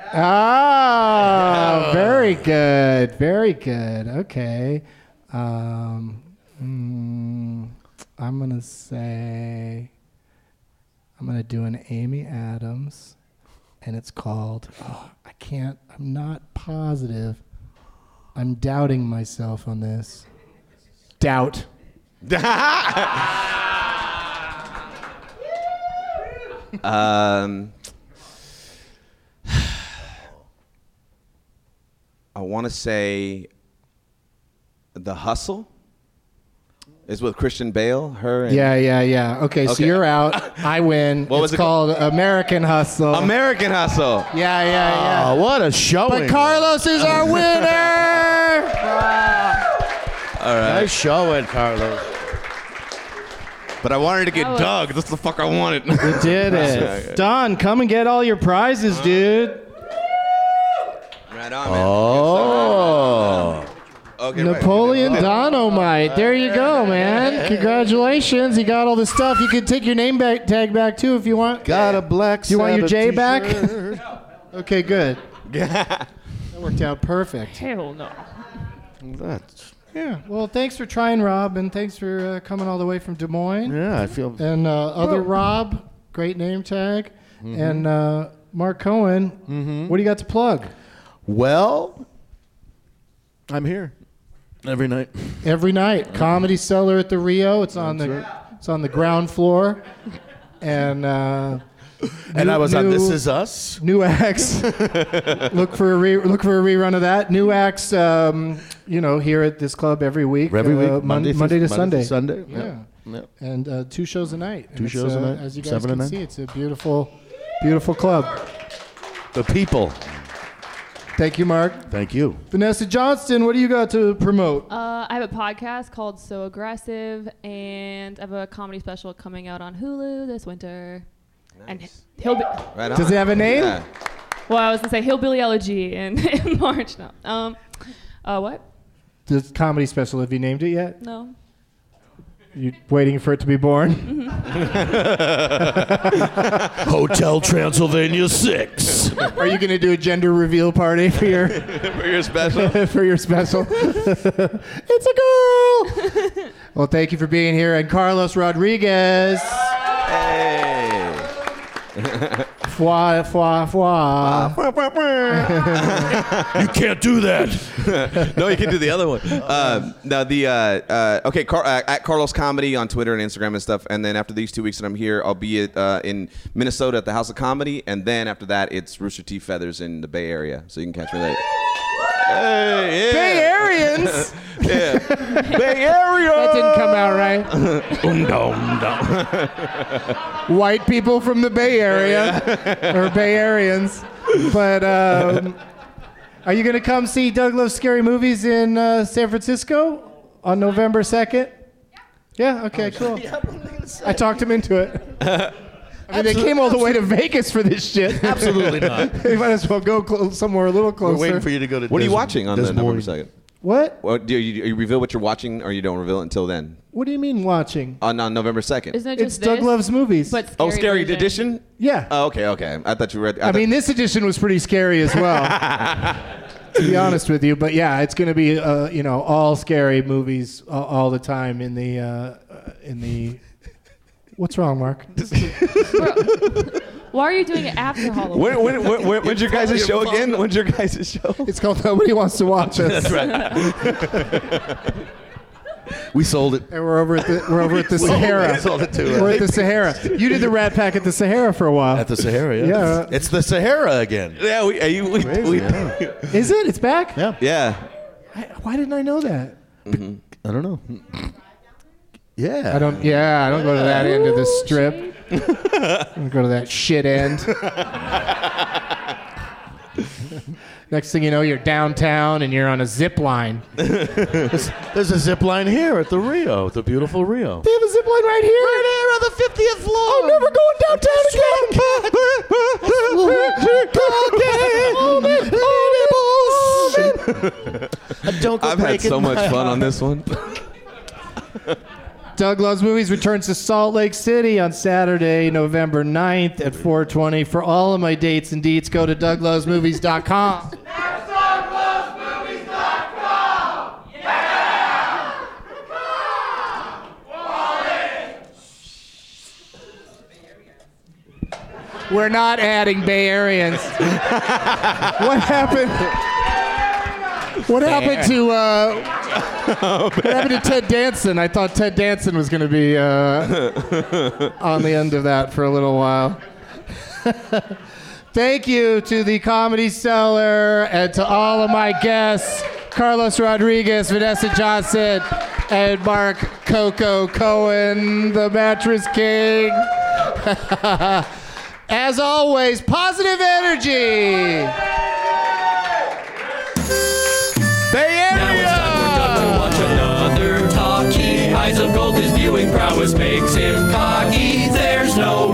Ah, very good. Very good. Okay. Um, mm, I'm going to say, I'm going to do an Amy Adams, and it's called, oh, I can't, I'm not positive. I'm doubting myself on this. Doubt. um, I want to say The Hustle is with Christian Bale, her. And Yeah, yeah, yeah. Okay, so Okay. you're out. I win. What it's was it called American Hustle. American Hustle. Yeah, yeah, yeah. Oh, what a showing. But Carlos is our winner. All right. Nice showing, Carlos. But I wanted to get That was- Doug. That's the fuck I wanted. You did it. Don, come and get all your prizes, dude. Right on, man. Oh. Okay, right. Napoleon Dynamite. There you go, man. Congratulations. You got all the stuff. You can take your name back, tag back, too, if you want. Got a black Do you want your Sabbath J back? t-shirt. Okay, good. That worked out perfect. Hell no. That's, Yeah. Well, thanks for trying, Rob, and thanks for uh, coming all the way from Des Moines. yeah, I feel. And uh, other Rob, great name tag. And uh, Mark Cohen, what do you got to plug? Well, I'm here every night. Every night, Comedy Cellar at the Rio. It's on the it's on the ground floor, and uh, And new- I was on new- This Is Us. New acts. look for a re- look for a rerun of that. New acts, um, you know, here at this club every week. Every week, uh, Mon- Monday, Monday, through- to Sunday. Sunday. Yeah. Yeah. And uh, two shows a night. And Two it's, shows a uh, night, As you guys seven can to see, nine. it's a beautiful, beautiful club. The people. Thank you, Mark. Thank you. Vanessa Johnston, what do you got to promote? Uh, I have a podcast called So Aggressive, and I have a comedy special coming out on Hulu this winter. And he'll be. Right on. Does it have a name? Yeah. Well, I was gonna say Hillbilly Elegy in, in March. No. Um. Uh. What? The comedy special, have you named it yet? No. You waiting for it to be born? Hotel Transylvania six. Are you going to do a gender reveal party for your For your special. for your special? It's a girl. Well, thank you for being here, and Carlos Rodriguez. Hey. Fwa, fwa, fwa. You can't do that. No, you can do the other one. Uh, now the uh, uh, okay, Car- uh, at Carlos Comedy on Twitter and Instagram and stuff. And then after these two weeks that I'm here, I'll be at, uh, in Minnesota at the House of Comedy, and then after that, it's Rooster Teeth Feathers in the Bay Area. So you can catch me there. Hey, yeah. Bay Aryans. Yeah. Bay Area. That didn't come out right. um, dum, dum. White people from the Bay Area, or Bay Aryans. But um, are you going to come see Doug Loves Scary Movies in uh, San Francisco on November second? Yeah, okay, cool. I talked him into it. I mean, they came all the way to Vegas for this shit. Absolutely not. They might as well go clo- somewhere a little closer. We're waiting for you to go to What are you Des- watching on Des the November Moines. second? What? What do you, you reveal what you're watching, or you don't reveal it until then? What do you mean watching? On, on November second. Isn't it just It's Doug this? Loves Movies. But scary Oh, scary version. edition. Yeah. Oh, okay, okay. I thought you read. I mean, this edition was pretty scary as well, to be honest with you. But yeah, it's going to be, uh, you know, all scary movies all, all the time in the, uh, uh, in the. What's wrong, Mark? Why are you doing it after Halloween? when, when, when, when, when's your guys' show again? When's your guys' show? It's called Nobody Wants to Watch Us. That's right. We sold it. And we're over at the we're over at the Sahara. We sold it to, uh, We're at the Sahara. You did the Rat Pack at the Sahara for a while. At the Sahara, yeah. Yeah. It's the Sahara again. Yeah, we, we, we, Crazy, we yeah. Is it? It's back? Yeah. yeah. I, why didn't I know that? I don't know. Yeah. I don't. Yeah, I don't go to that end of the strip. I don't go to that shit end. Next thing you know, you're downtown and you're on a zip line. There's, there's a zip line here at the Rio, the beautiful Rio. They have a zip line right here. Right here on the fiftieth floor. I'm never going downtown again. Don't go I've had breaking so much my fun heart. on this one. Doug Loves Movies returns to Salt Lake City on Saturday, November ninth at four twenty. For all of my dates and deets, go to doug loves movies dot com. That's doug loves movies dot com! Yeah! We're not adding Bay Aryans. What happened? What happened to uh, what happened to Ted Danson? I thought Ted Danson was going to be uh, on the end of that for a little while. Thank you to the Comedy Cellar and to all of my guests, Carlos Rodriguez, Vanessa Johnson, and Mark Coco Cohen, the Mattress King. As always, positive energy. Bay Now it's time for Doug to watch another talkie. Eyes of gold, his viewing prowess makes him cocky. There's no